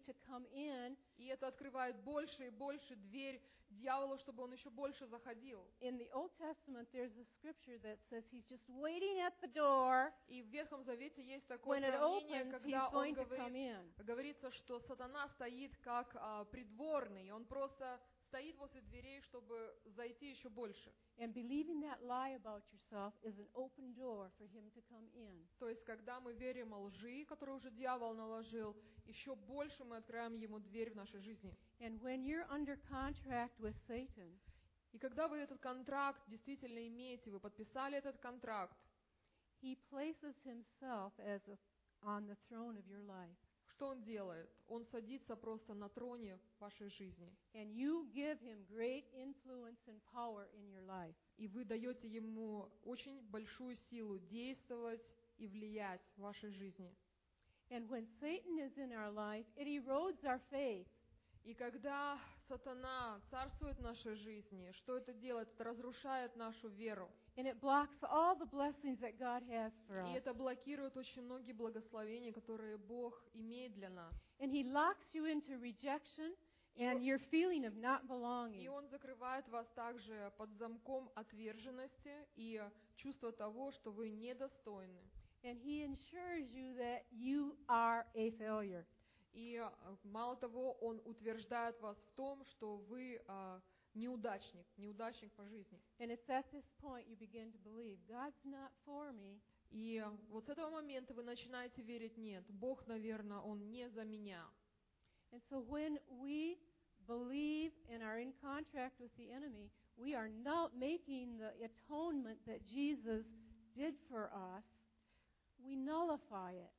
to come in. И это открывает больше и больше дверь дьяволу, чтобы он еще больше заходил. In the Old Testament, there's a scripture that says he's just waiting at the door. И в Ветхом Завете есть такое When it сравнение, opens, he's когда он going to come in. говорится, что сатана стоит как придворный, и он просто стоит возле дверей, чтобы зайти еще больше. And believing that lie about yourself is an open door for him to come in. То есть, когда мы верим о лжи, которую уже дьявол наложил, еще больше мы открываем ему дверь в нашей жизни. And when you're under contract with Satan, И когда вы этот контракт действительно имеете, вы подписали этот контракт, he places himself on the throne of your life. что он делает? Он садится просто на троне вашей жизни. And you give him great influence and power in your life. И вы даете ему очень большую силу действовать и влиять в вашей жизни. And when Satan is in our life, it erodes our faith. И когда сатана царствует в нашей жизни, что это делает? Это разрушает нашу веру. And it blocks all the blessings that God has for И us. это блокирует очень многие благословения, которые Бог имеет для нас. And he locks you into rejection and your feeling of not И belonging. Он закрывает вас также под замком отверженности и чувства того, что вы недостойны. And he ensures you that you are a failure. И мало того, Он утверждает вас в том, что вы неудачник по жизни. And it's at this point you begin to believe, God's not for me. И вот с этого момента вы начинаете верить, нет, Бог, наверное, Он не за меня. And so when we believe and are in contract with the enemy, we are not making the atonement that Jesus did for us. We nullify it.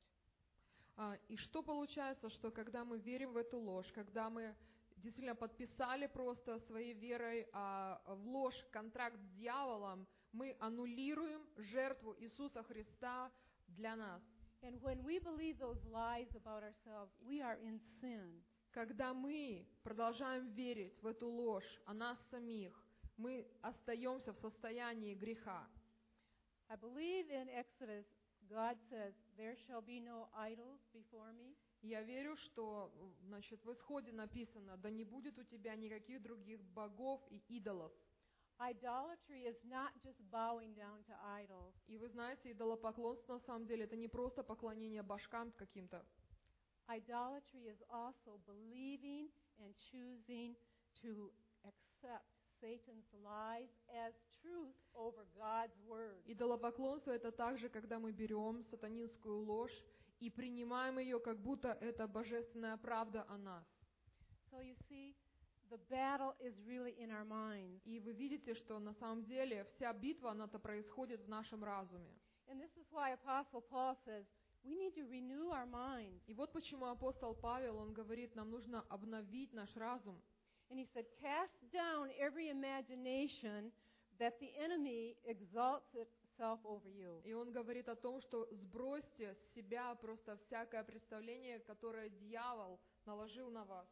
И что получается, что когда мы верим в эту ложь, когда мы действительно подписали просто своей верой в ложь контракт с дьяволом, мы аннулируем жертву Иисуса Христа для нас. And when we believe those lies about ourselves, we are in sin. Когда мы продолжаем верить в эту ложь о нас самих, мы остаемся в состоянии греха. I believe in Exodus, God says, there shall be no idols before me. Я верю, что, значит, в Исходе написано, да не будет у тебя никаких других богов и идолов. Idolatry is not just bowing down to idols. И вы знаете, идолопоклонство на самом деле это не просто поклонение башкам каким-то. Idolatry is also believing and choosing to accept Satan's lies as truth over God's word. Идолопоклонство это также, когда мы берем сатанинскую ложь и принимаем ее, как будто это божественная правда о нас. So you see, the battle is really in our minds. И вы видите, что на самом деле вся битва, она-то происходит в нашем разуме. And this is why Apostle Paul says, we need to renew our minds. И вот почему апостол Павел, он говорит, нам нужно обновить наш разум. And he said, cast down every imagination that the enemy exalts itself over you. И он говорит о том, что сбросьте с себя просто всякое представление, которое дьявол наложил на вас.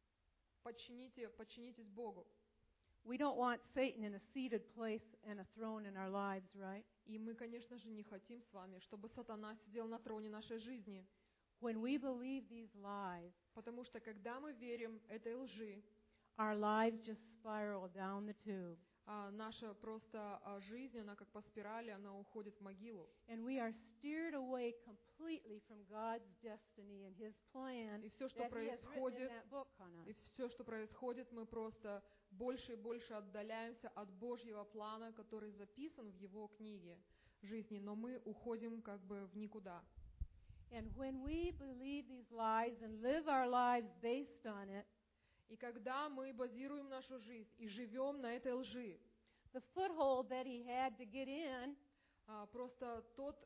Подчинитесь Богу. We don't want Satan in a seated place and a throne in our lives, right? И мы, конечно же, не хотим с вами, чтобы сатана сидел на троне нашей жизни. When we believe these lies, Потому что, когда мы верим этой лжи, our lives just spiral down the tube. наша просто жизнь, она как по спирали, она уходит в могилу. And we are steered away completely from God's destiny and His plan И все, что that He has written in происходит, that book on us. и все, что происходит, мы просто больше и больше отдаляемся от Божьего плана, который записан в Его книге жизни, но мы уходим как бы в никуда. And when we believe these lies and live our lives based on it, И когда мы базируем нашу жизнь и живем на этой лжи, the foothold that he had to get in просто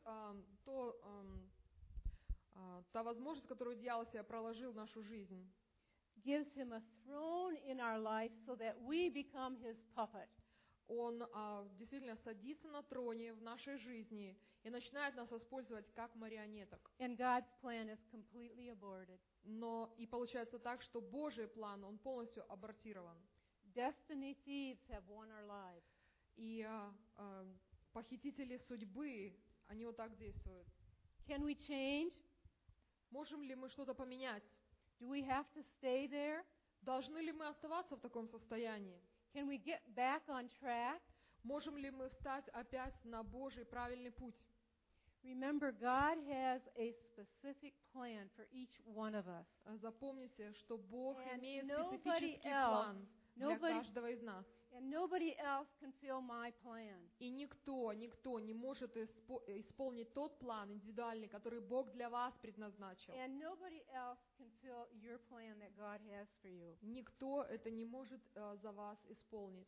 та возможность, которую дьявол себе проложил в нашу жизнь, gives him a throne in our life so that we become his puppet. он действительно садится на троне в нашей жизни и начинает нас использовать как марионеток. And God's plan is completely aborted. Но и получается так, что Божий план, он полностью абортирован. Destiny thieves have won our lives. И похитители судьбы, они вот так действуют. Can we change? Можем ли мы что-то поменять? Do we have to stay there? Должны ли мы оставаться в таком состоянии? Can we get back on track? Можем ли мы встать опять на Божий правильный путь? Remember, God has a specific plan for each one of us. Запомните, что Бог And имеет nobody специфический else, план для nobody- каждого из нас. And nobody else can fill my plan. И никто не может исполнить тот план индивидуальный, который Бог для вас предназначил. And nobody else can fill your plan that God has for you. Никто это не может за вас исполнить.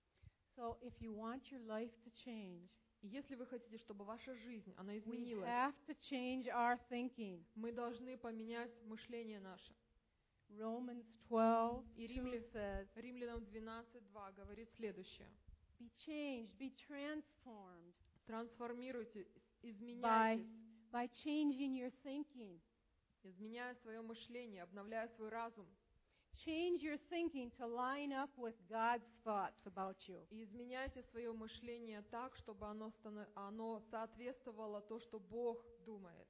So if you want your life to change, И если вы хотите, чтобы ваша жизнь, она we изменилась, have to change our thinking. мы должны поменять мышление наше. Romans 12 И 2 says, Римлянам 12:2 говорит следующее. be changed, be transformed Трансформируйтесь, изменяйтесь, by changing your thinking. изменяя свое мышление, обновляя свой разум. Change your thinking to line up with God's thoughts about you. И изменяйте свое мышление так, чтобы оно соответствовало то, что Бог думает.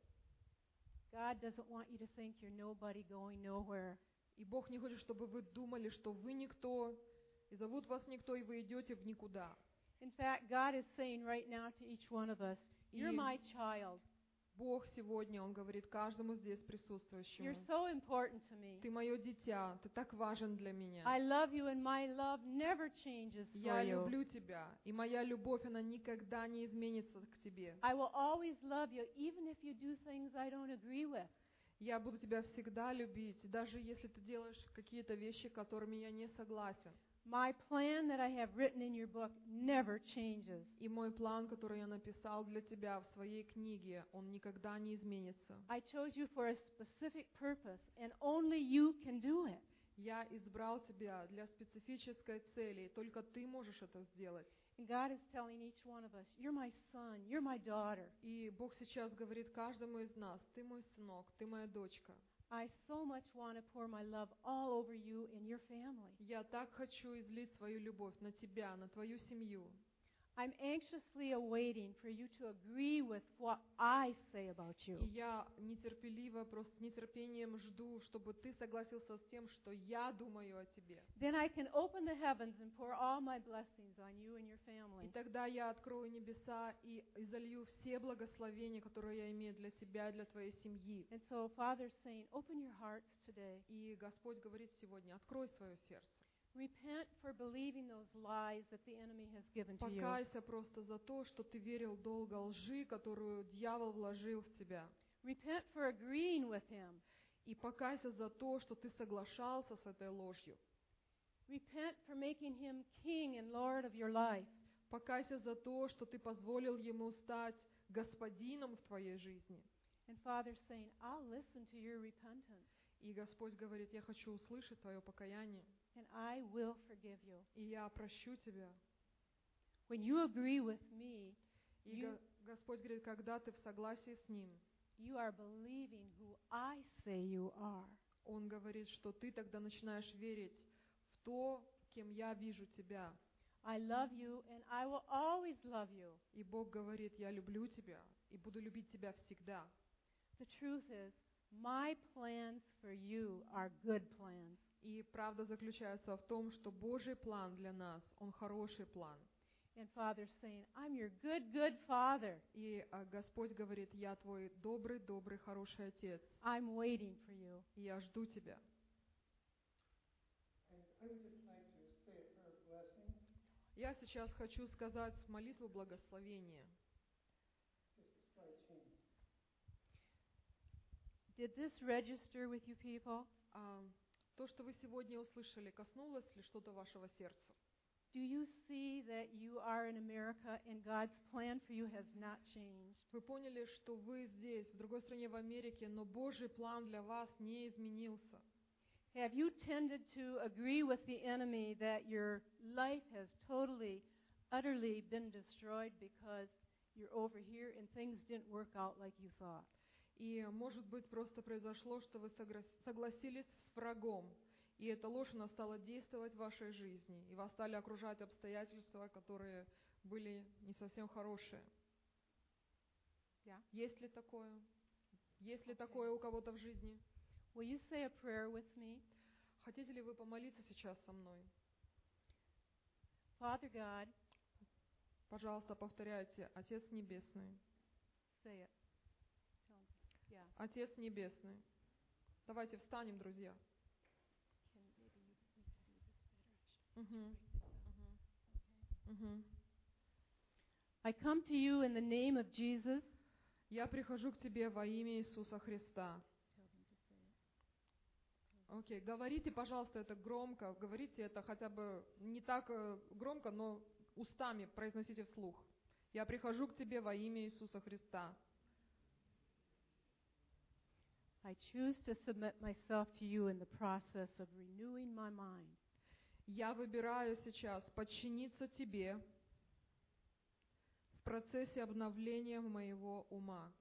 God doesn't want you to think you're nobody going nowhere. И Бог не хочет, чтобы вы думали, что вы никто, и зовут вас никто, и вы идете в никуда. In fact, God is saying right now to each one of us, you're И my child. Бог сегодня, Он говорит каждому здесь You're присутствующему: so important to me. ты мое дитя, ты так важен для меня. I love you and my love never changes for Я you. люблю тебя, и моя любовь, она никогда не изменится к тебе. I will always love you even if you do things I don't agree with. Я буду тебя всегда любить, даже если ты делаешь какие-то вещи, с которыми я не согласен. My plan that I have written in your book never changes. И мой план, который я написал для тебя в своей книге, он никогда не изменится. I chose you for a specific purpose, and only you can do it. Я избрал тебя для специфической цели, и только ты можешь это сделать. And God is telling each one of us, you're my son, you're my daughter. И Бог сейчас говорит каждому из нас: ты мой сынок, ты моя дочка. I so much want to pour my love all over you and your family. Я так хочу излить свою любовь на тебя, на твою семью. I'm anxiously awaiting for you to agree with what I say about И you. я нетерпеливо, просто с нетерпением жду, чтобы ты согласился с тем, что я думаю о тебе. Then I can open the heavens and pour all my blessings on you and your И family. тогда я открою небеса и изолью все благословения, которые я имею для тебя и для твоей семьи. And so Father's saying, open your hearts today. И Господь говорит сегодня: открой свое сердце. Repent for believing those lies that the enemy has given to you. Покайся просто за то, что ты верил долго лжи, которую дьявол вложил в тебя. Repent for agreeing with him. И покайся за то, что ты соглашался с этой ложью. Repent for making him king and Lord of your life. Покайся за то, что ты позволил ему стать господином в твоей жизни. And Father's saying, I'll listen to your repentance, И Господь говорит: я хочу услышать твое покаяние, and I will forgive you. и я прощу тебя. When you agree with me, И You- Господь говорит: когда ты в согласии с Ним, you are believing who I say you are. Он говорит, что ты тогда начинаешь верить в то, кем я вижу тебя. I love you, and I will always love you. И Бог говорит: я люблю тебя и буду любить тебя всегда. The truth is, my plans for you are good plans. И правда заключается в том, что Божий план для нас, он хороший план. And Father's saying, I'm your good, good Father. И Господь говорит: я твой добрый, добрый, хороший Отец. I'm waiting for you. И я жду тебя. And I would just like to say a prayer of blessing, Я сейчас хочу сказать молитву благословения. just to start changing. Did this register with you people? То, что вы сегодня услышали, коснулось ли что-то вашего сердца? Do you see that you are in America and God's plan for you has not changed? Вы поняли, что вы здесь, в другой стране, в Америке, но Божий план для вас не изменился? Have you tended to agree with the enemy that your life has totally, utterly been destroyed because you're over here and things didn't work out like you thought? И, может быть, просто произошло, что вы согласились с врагом, и эта ложь, она стала действовать в вашей жизни, и вас стали окружать обстоятельства, которые были не совсем хорошие. Yeah. Есть ли такое? Есть ли такое у кого-то в жизни? Will you say a prayer with me? Хотите ли вы помолиться сейчас со мной? Father God, Пожалуйста, повторяйте. Отец Небесный. say it. Tell him. Yeah. Отец Небесный. Давайте встанем, друзья. Can maybe we can do this better. Мгм. Okay. Мгм. I come to you in the name of Jesus. Я прихожу к Тебе во имя Иисуса Христа. Tell them to say it. Окей, говорите, пожалуйста, это громко. Говорите это хотя бы не так громко, но устами произносите вслух. Я прихожу к Тебе во имя Иисуса Христа. I choose to submit myself to you in the process of renewing my mind. Я выбираю сейчас подчиниться Тебе в процессе обновления моего ума.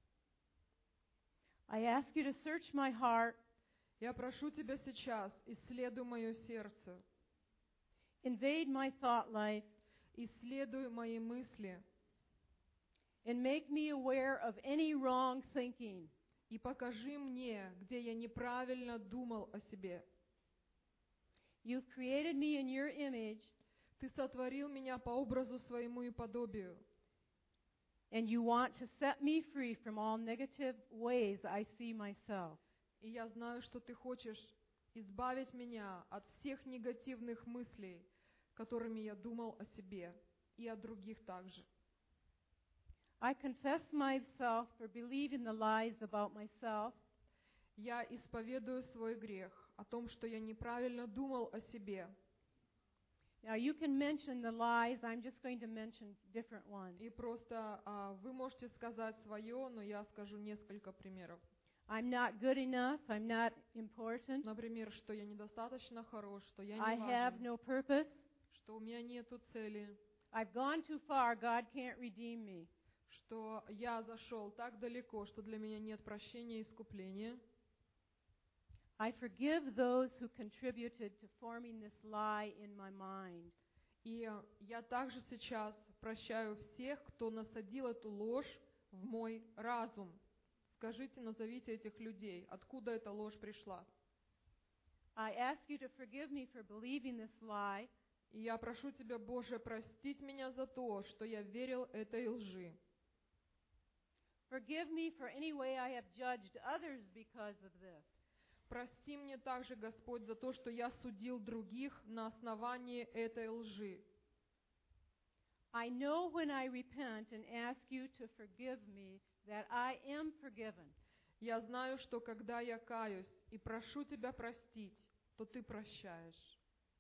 I ask you to search my heart, Я прошу Тебя сейчас, исследуй мое сердце, invade my thought life, исследуй мои мысли and make me aware of any wrong thinking. и покажи мне, где я неправильно думал о себе. You've created me in your image, Ты сотворил меня по образу своему и подобию, and you want to set me free from all negative ways I see myself. и я знаю, что Ты хочешь избавить меня от всех негативных мыслей, которыми я думал о себе и о других также. I confess myself for believing the lies about myself, Я исповедую свой грех о том, что я неправильно думал о себе. Now you can mention the lies, I'm just going to mention different ones. И просто вы можете сказать свое, но я скажу несколько примеров. I'm not good enough, I'm not important, Например, что я недостаточно хорош, что я I не have важен, no purpose, что у меня нету цели, I've gone too far, God can't redeem me. что я зашел так далеко, что для меня нет прощения и искупления. I forgive those who contributed to forming this lie in my mind. И я также сейчас прощаю всех, кто насадил эту ложь в мой разум. Скажите, назовите этих людей, откуда эта ложь пришла. I ask you to forgive me for believing this lie, И я прошу Тебя, Боже, простить меня за то, что я верил этой лжи. forgive me for any way I have judged others because of this. Прости мне также, Господь, за то, что я судил других на основании этой лжи. I know when I repent and ask you to forgive me that I am forgiven. Я знаю, что когда я каюсь и прошу Тебя простить, то Ты прощаешь.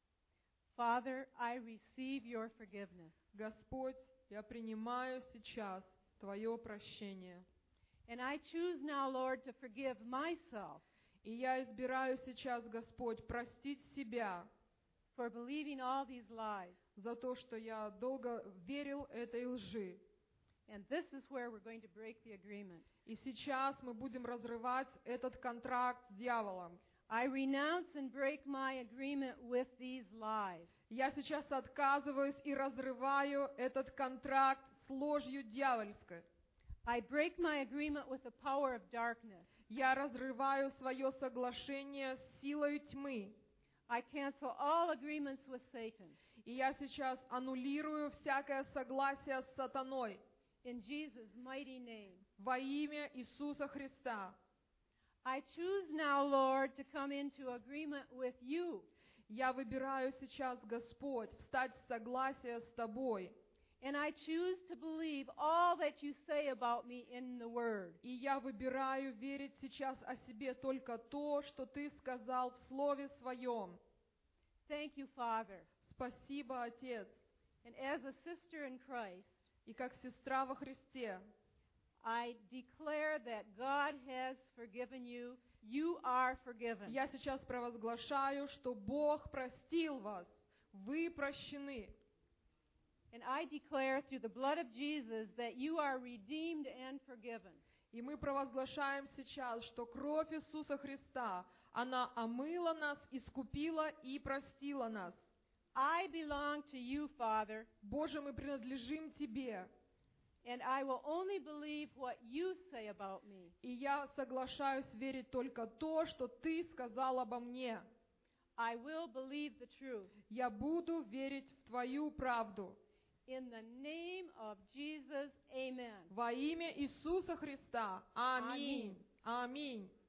Father, I receive your forgiveness. Господь, я принимаю сейчас Твое прощение. And I choose now, Lord, to forgive myself И я избираю сейчас, Господь, простить себя for believing all these lies. за то, что я долго верил этой лжи. And this is where we're going to break the agreement. И сейчас мы будем разрывать этот контракт с дьяволом. I renounce and break my agreement with these lies. Я сейчас отказываюсь и разрываю этот контракт с ложью дьявольской. I break my agreement with the power of darkness. Я разрываю свое соглашение с силой тьмы. I cancel all agreements with Satan. И я сейчас аннулирую всякое согласие с сатаной In Jesus' mighty name. во имя Иисуса Христа. I choose now, Lord, to come into agreement with you. Я выбираю сейчас, Господь, встать в согласие с Тобой. And I choose to believe all that you say about me in the Word. И я выбираю верить сейчас о себе только то, что Ты сказал в Слове Своем. Thank you, Father. Спасибо, Отец. And as a sister in Christ, И как сестра во Христе, I declare that God has forgiven you. You are forgiven. я сейчас провозглашаю, что Бог простил вас. Вы прощены. And I declare through the blood of Jesus that you are redeemed and forgiven. И мы провозглашаем сейчас, что кровь Иисуса Христа, она омыла нас, искупила и простила нас. I belong to you, Father, Боже, мы принадлежим Тебе. And I will only believe what you say about me. И я соглашаюсь верить только то, что Ты сказал обо мне. I will believe the truth. Я буду верить в Твою правду. In the name of Jesus, amen. Во имя Иисуса Христа. Аминь. Аминь.